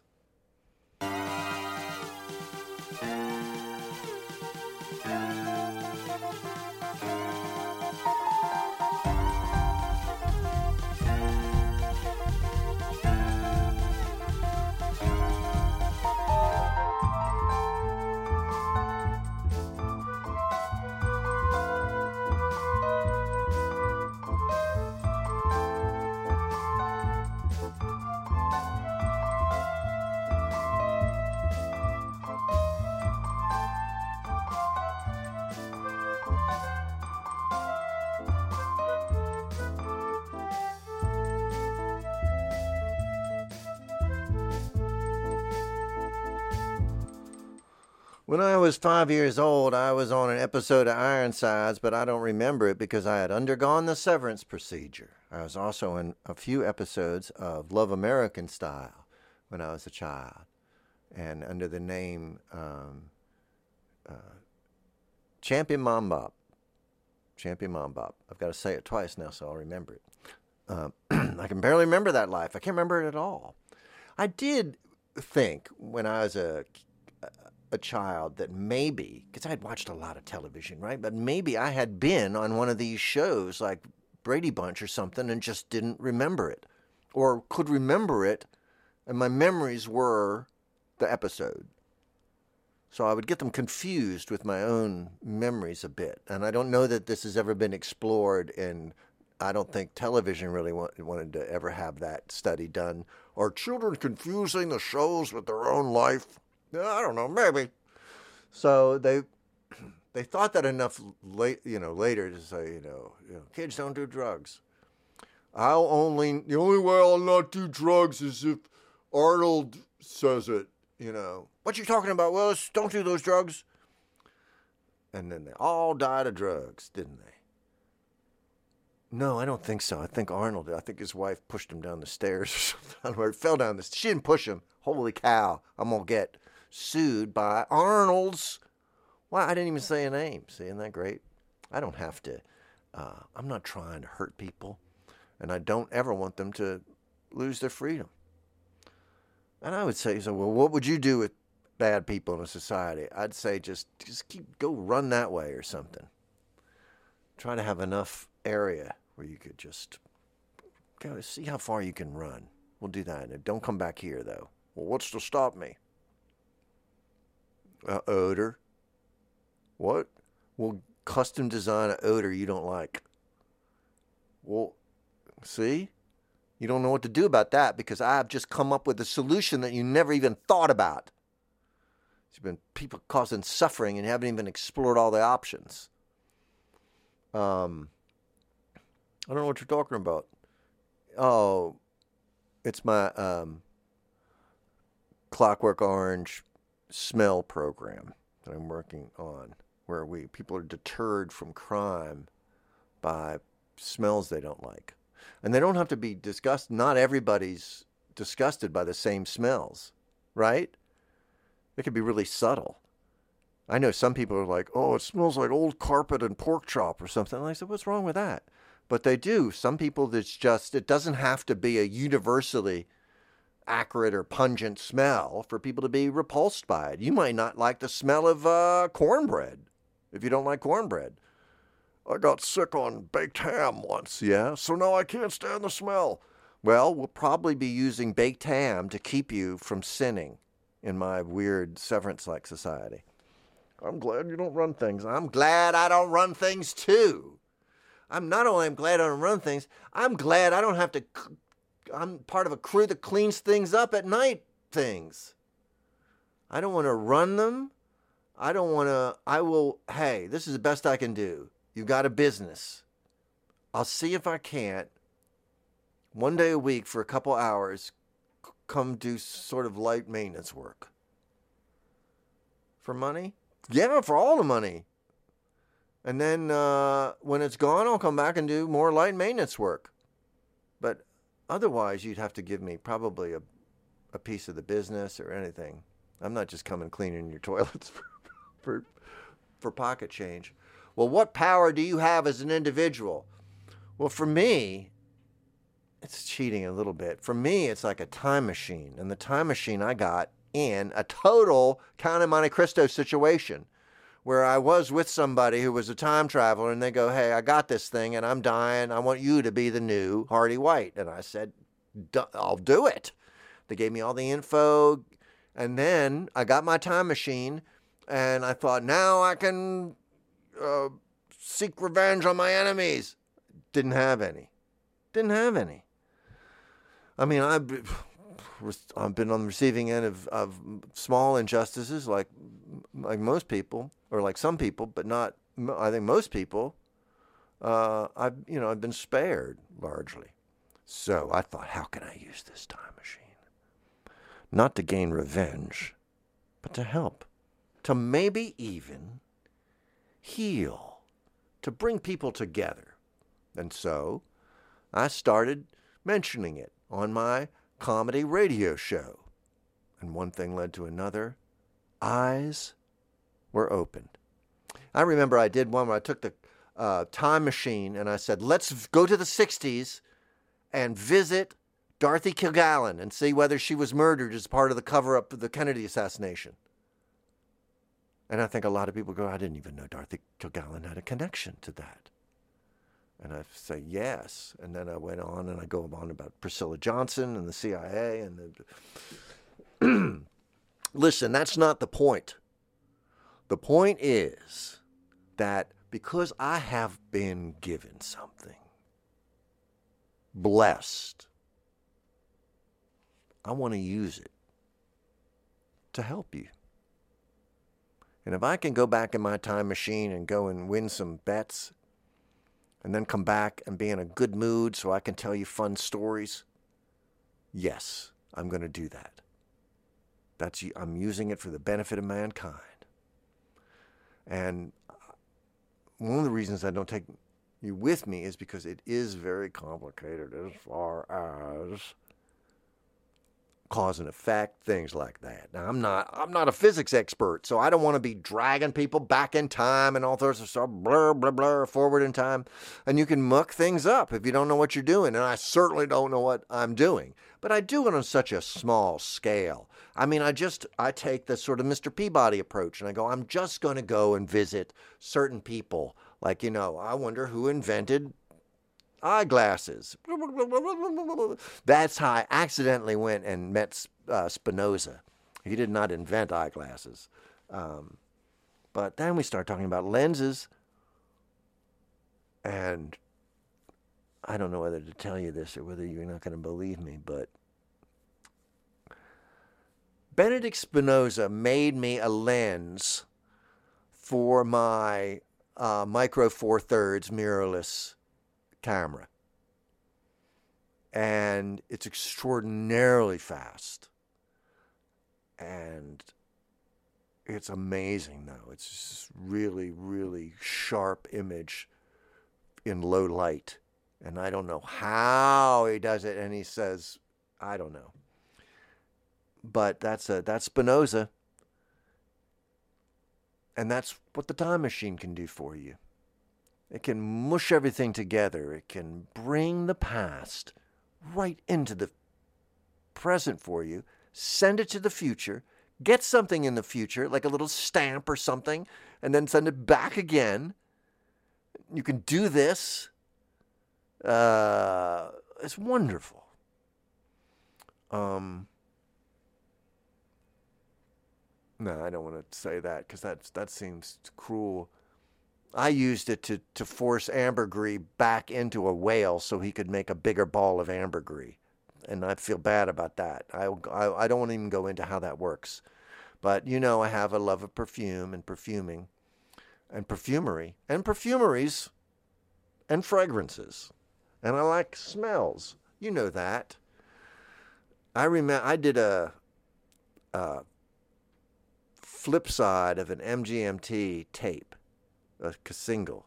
When I was five years old, I was on an episode of Ironsides, but I don't remember it because I had undergone the severance procedure. I was also in a few episodes of Love American Style when I was a child, and under the name um, uh, Champion Mom Bop. Champion Mom Bop. I've got to say it twice now, so I'll remember it. Um, I can barely remember that life. I can't remember it at all. I did think when I was a a child that maybe, because I had watched a lot of television, right? But maybe I had been on one of these shows like Brady Bunch or something and just didn't remember it, or could remember it, and my memories were the episode. So I would get them confused with my own memories a bit. And I don't know that this has ever been explored, and I don't think television really want, wanted to ever have that study done. Are children confusing the shows with their own life? I don't know, maybe. So they they thought that enough late, you know, later to say, you know, you know, kids don't do drugs. I'll only the only way I'll not do drugs is if Arnold says it. You know, what you talking about, Willis? Don't do those drugs. And then they all died of drugs, didn't they? No, I don't think so. I think Arnold did. I think his wife pushed him down the stairs or something. I don't know, he fell down the stairs. She didn't push him. Holy cow. I'm going to get sued by Arnold's. Why? I didn't even say a name. See, isn't that great? I don't have to. Uh, I'm not trying to hurt people. And I don't ever want them to lose their freedom. And I would say, so, well, what would you do with bad people in a society? I'd say just, just keep, go run that way or something. Try to have enough area where you could just go see how far you can run. We'll do that. Don't come back here, though. Well, what's to stop me? Uh, odor. What? We'll custom design an odor you don't like. Well, see? You don't know what to do about that because I've just come up with a solution that you never even thought about. There's been people causing suffering and you haven't even explored all the options. Um, I don't know what you're talking about. Oh, it's my um, Clockwork Orange smell program that I'm working on, where we people are deterred from crime by smells they don't like. And they don't have to be disgusted. Not everybody's disgusted by the same smells, right? It can be really subtle. I know some people are like, oh, it smells like old carpet and pork chop or something. And I said, what's wrong with that? But they do. Some people, that's just, it doesn't have to be a universally acrid or pungent smell for people to be repulsed by it. You might not like the smell of uh, cornbread if you don't like cornbread. I got sick on baked ham once, yeah, so now I can't stand the smell. Well, we'll probably be using baked ham to keep you from sinning in my weird severance-like society. I'm glad you don't run things. I'm glad I don't run things, too. I'm not only I'm glad I don't run things, I'm glad I don't have to, I'm part of a crew that cleans things up at night things. I don't want to run them. I don't want to, I will, hey, this is the best I can do. You've got a business. I'll see if I can't, one day a week for a couple hours, c- come do sort of light maintenance work. For money? Yeah, for all the money. And then uh, when it's gone, I'll come back and do more light maintenance work. But otherwise, you'd have to give me probably a, a piece of the business or anything. I'm not just coming cleaning your toilets for, for, for pocket change. Well, what power do you have as an individual? Well, for me, it's cheating a little bit. For me, it's like a time machine. And the time machine I got in a total Count of Monte Cristo situation where I was with somebody who was a time traveler and they go, hey, I got this thing and I'm dying. I want you to be the new Hardy White. And I said, I'll do it. They gave me all the info. And then I got my time machine and I thought, now I can uh, seek revenge on my enemies. Didn't have any. Didn't have any. I mean, I've, I've been on the receiving end of, of small injustices like like most people, or like some people, but not, I think most people. Uh, I've, you know, I've been spared largely. So I thought, how can I use this time machine? Not to gain revenge, but to help. to maybe even heal, to bring people together. And so I started mentioning it on my comedy radio show. And one thing led to another. Eyes were opened. I remember I did one where I took the uh, time machine and I said, let's go to the sixties and visit Dorothy Kilgallen and see whether she was murdered as part of the cover-up of the Kennedy assassination. And I think a lot of people go, I didn't even know Dorothy Kilgallen had a connection to that. And I say, yes. And then I went on and I go on about Priscilla Johnson and the C I A. And the... Listen, that's not the point. The point is that because I have been given something, blessed, I want to use it to help you. And if I can go back in my time machine and go and win some bets and then come back and be in a good mood so I can tell you fun stories, yes, I'm going to do that. That's I'm using it for the benefit of mankind. And one of the reasons I don't take you with me is because it is very complicated as far as cause and effect, things like that. Now, I'm not I'm not a physics expert, so I don't want to be dragging people back in time and all sorts of stuff, blur, blur, blur, forward in time. And you can muck things up if you don't know what you're doing. And I certainly don't know what I'm doing. But I do it on such a small scale. I mean, I just, I take the sort of Mister Peabody approach and I go, I'm just going to go and visit certain people. Like, you know, I wonder who invented eyeglasses. That's how I accidentally went and met uh, Spinoza. He did not invent eyeglasses. Um, but then we start talking about lenses. And I don't know whether to tell you this or whether you're not going to believe me, but Benedict Spinoza made me a lens for my uh, Micro Four Thirds mirrorless camera. And it's extraordinarily fast. And it's amazing, though. It's just really, really sharp image in low light. And I don't know how he does it. And he says, I don't know. But that's a, that's Spinoza. And that's what the time machine can do for you. It can mush everything together. It can bring the past right into the present for you, send it to the future, get something in the future, like a little stamp or something, and then send it back again. You can do this. Uh, it's wonderful. Um, no, I don't want to say that because that that seems cruel. I used it to, to force ambergris back into a whale so he could make a bigger ball of ambergris. And I feel bad about that. I, I, I don't want to even go into how that works. But, you know, I have a love of perfume and perfuming and perfumery and perfumeries and fragrances. And I like smells. You know that. I remember I did a, a flip side of an M G M T tape, a single,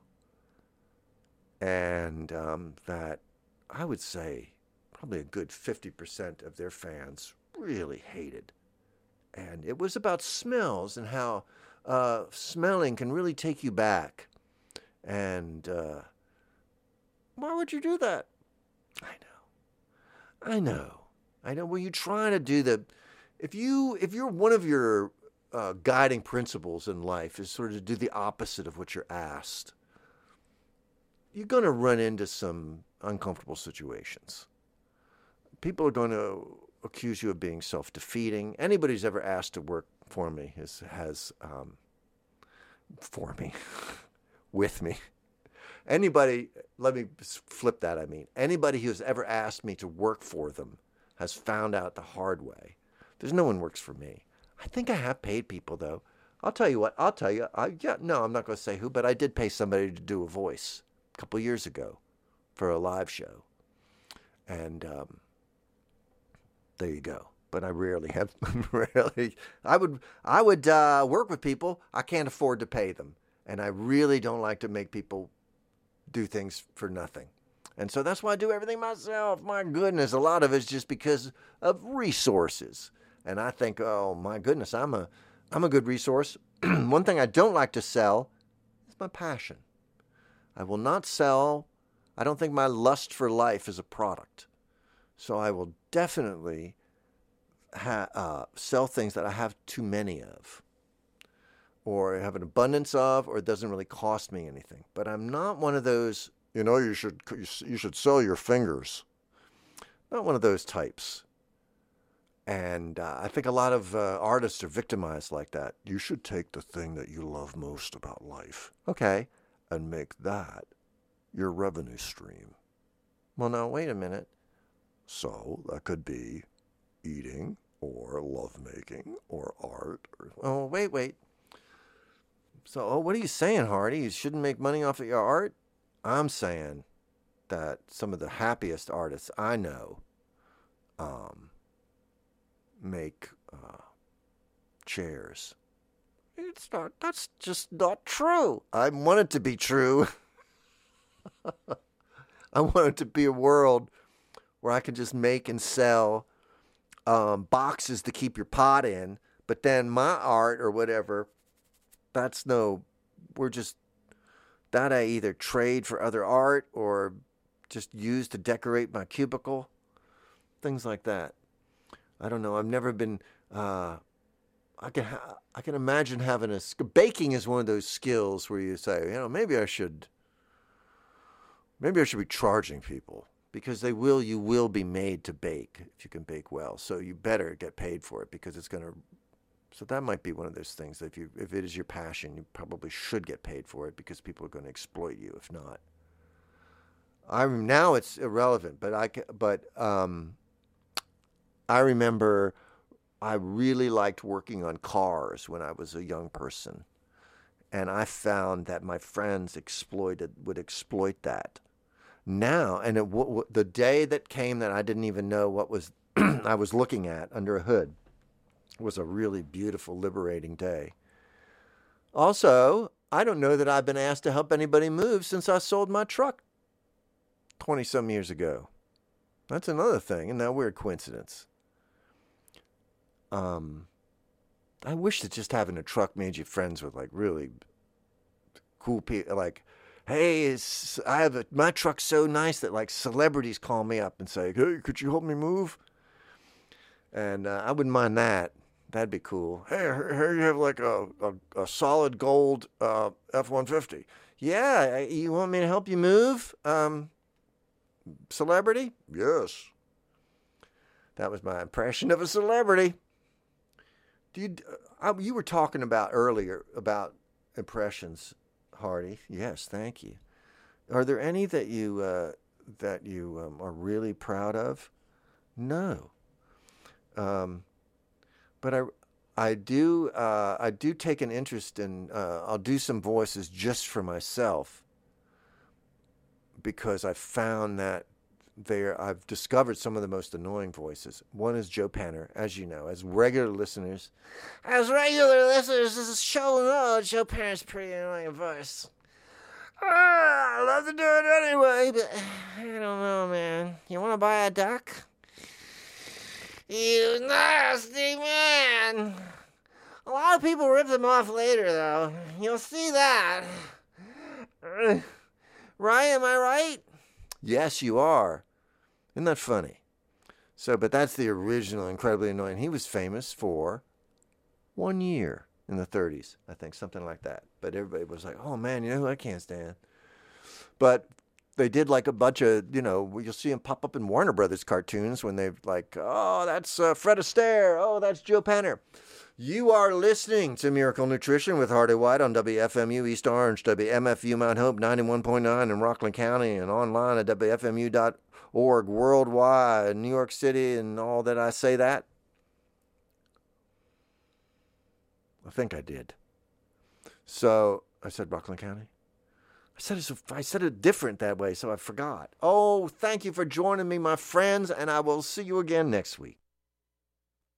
and um, that I would say probably a good fifty percent of their fans really hated. And it was about smells and how uh, smelling can really take you back. And uh, why would you do that? I know. I know. I know. Well, you're trying to do the... If, you, if you're one of your uh, guiding principles in life is sort of to do the opposite of what you're asked, you're going to run into some uncomfortable situations. People are going to accuse you of being self-defeating. Anybody who's ever asked to work for me has, has um, for me, with me. Anybody, let me flip that, I mean. Anybody who's ever asked me to work for them has found out the hard way. There's no one works for me. I think I have paid people, though. I'll tell you what, I'll tell you. I, yeah, no, I'm not going to say who, but I did pay somebody to do a voice a couple years ago for a live show. And um, there you go. but I rarely have. Rarely, I would I would uh, work with people. I can't afford to pay them, and I really don't like to make people do things for nothing. And so that's why I do everything myself. My goodness, a lot of it's just because of resources. And I think, oh my goodness, I'm a I'm a good resource. One thing I don't like to sell is my passion. I will not sell. I don't think my lust for life is a product. So I will definitely ha- uh, sell things that I have too many of, or have an abundance of, or it doesn't really cost me anything. But I'm not one of those, you know, you should you should sell your fingers. Not one of those types. And uh, I think a lot of uh, artists are victimized like that. You should take the thing that you love most about life, okay, and make that your revenue stream. Well, now, wait a minute. So that could be eating or lovemaking or art. Or, oh, wait, wait. So, oh, what are you saying, Hardy? You shouldn't make money off of your art? I'm saying that some of the happiest artists I know um, make uh, chairs. It's not, that's just not true. I want it to be true. I want it to be a world where I can just make and sell um, boxes to keep your pot in, but then my art or whatever, that's no, we're just, that I either trade for other art or just use to decorate my cubicle, things like that. I don't know. I've never been, uh, I can, ha- I can imagine having a, baking is one of those skills where you say, you know, maybe I should, maybe I should be charging people, because they will, you will be made to bake if you can bake well. So you better get paid for it, because it's going to, so that might be one of those things that if you, if it is your passion, you probably should get paid for it, because people are going to exploit you if not. I now it's irrelevant, but I, but, um, I remember I really liked working on cars when I was a young person. And I found that my friends exploited, would exploit that. Now, and it, w- w- the day that came that I didn't even know what was I was looking at under a hood was a really beautiful, liberating day. Also, I don't know that I've been asked to help anybody move since I sold my truck twenty-some years ago. That's another thing, isn't that a weird coincidence? Um, I wish that just having a truck made you friends with, like, really cool people. Like, hey, it's, I have a, my truck's so nice that, like, celebrities call me up and say, hey, could you help me move? And uh, I wouldn't mind that. That'd be cool. Hey, here you have, like, a, a, a solid gold uh, F one fifty. Yeah, you want me to help you move? Um, celebrity? Yes. That was my impression of a celebrity. Do you, uh, you were talking about earlier about impressions, Hardy. Yes, thank you. Are there any that you uh, that you um, are really proud of? No. Um, but I I do uh, I do take an interest in. Uh, I'll do some voices just for myself, because I found that there I've discovered some of the most annoying voices. One is Joe Penner, as you know, as regular listeners. As regular listeners, this is show no, Joe Penner's pretty annoying voice. Ah, I love to do it anyway, but I don't know, man. You want to buy a duck? You nasty man. A lot of people rip them off later, though. You'll see that. Right? Am I right? Yes, you are. Isn't that funny? So, but that's the original Incredibly Annoying. He was famous for one year in the thirties, I think, something like that. But everybody was like, oh man, you know who I can't stand? But they did like a bunch of, you know, you'll see him pop up in Warner Brothers cartoons when they've like, oh, that's uh, Fred Astaire. Oh, that's Joe Penner. You are listening to Miracle Nutrition with Hardy White on W F M U East Orange, W M F U Mount Hope ninety-one point nine in Rockland County, and online at W F M U dot org worldwide, New York City, and all that. I say that? I think I did. So, I said Rockland County? I said, it, I said it different that way, so I forgot. Oh, thank you for joining me, my friends, and I will see you again next week.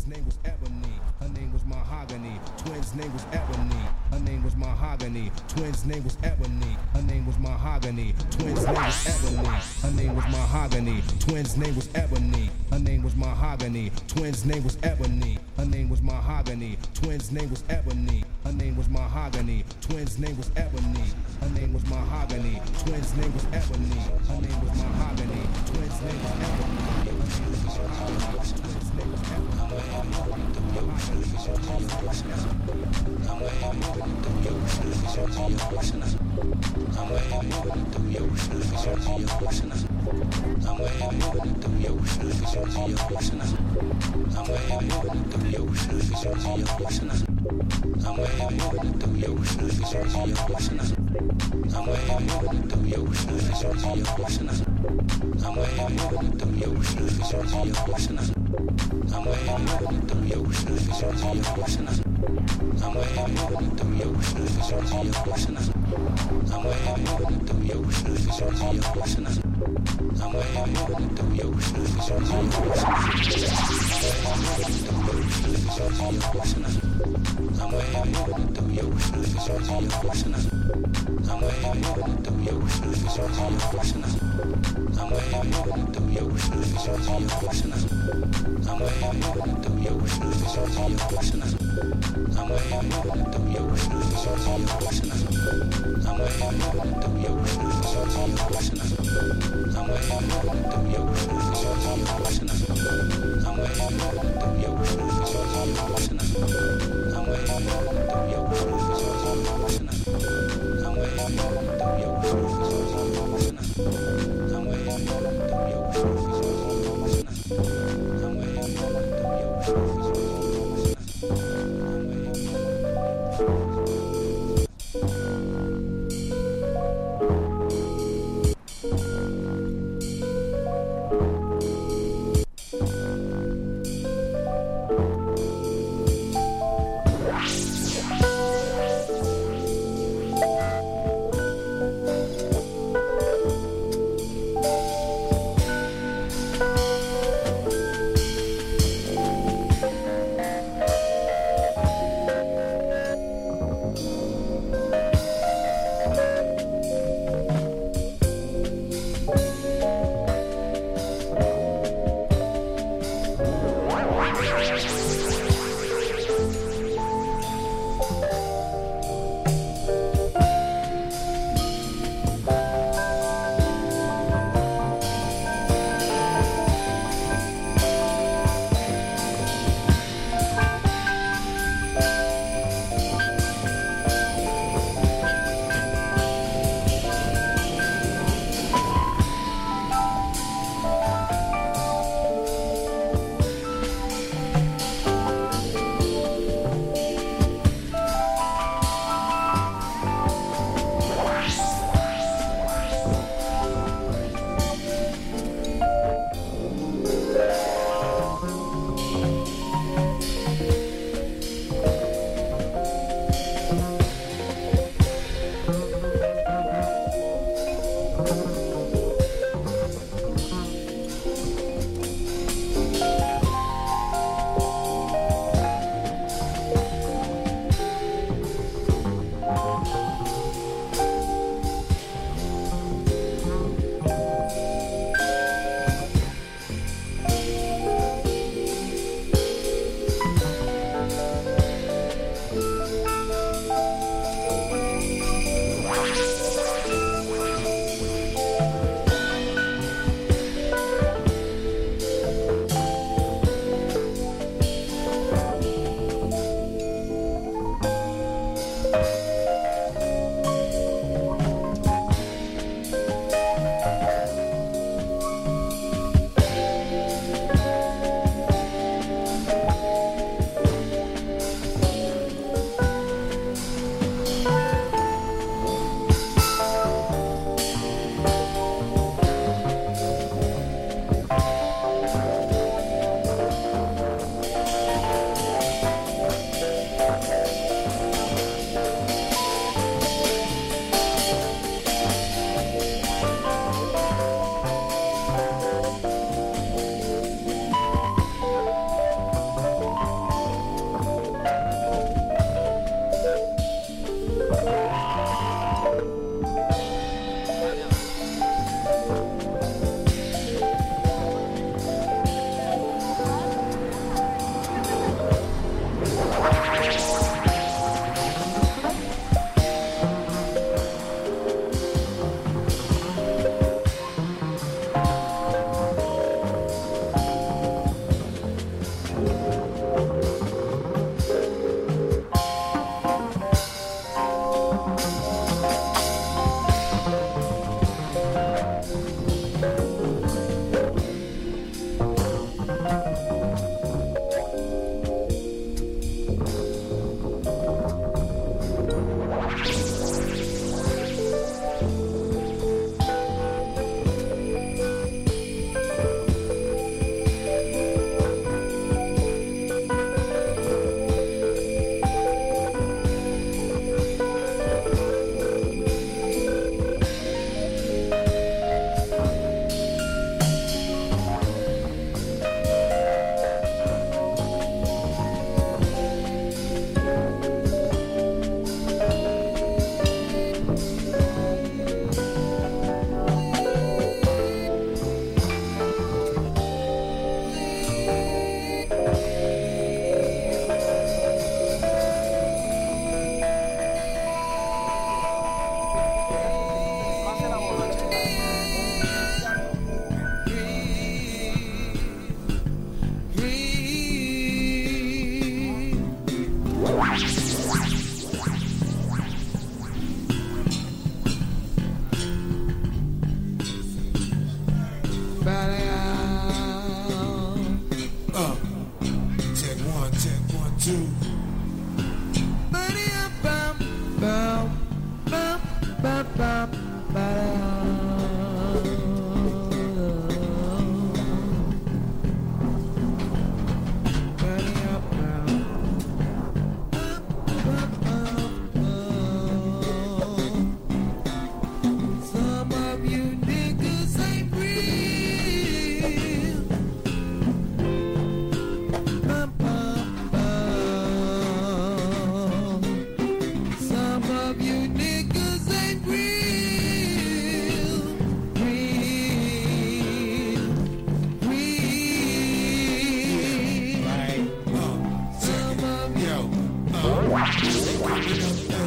name was Ebony. Her name was Mahogany. Twins' name was Ebony. Her name was Mahogany. Twins' name was Ebony. Her name was Mahogany. Twins' name was Ebony. Her name was Mahogany. Twins' name was Ebony. Her name was Mahogany. Twins' name was Ebony. Her name was Mahogany. Twins' name was Ebony. Her name was Mahogany. Twins' name was Ebony. Her name was Mahogany. Twins' name was Ebony. Her name was Mahogany. Twins' name was Ebony. You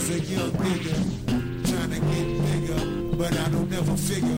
was a young nigga trying to get bigger, but I don't never figure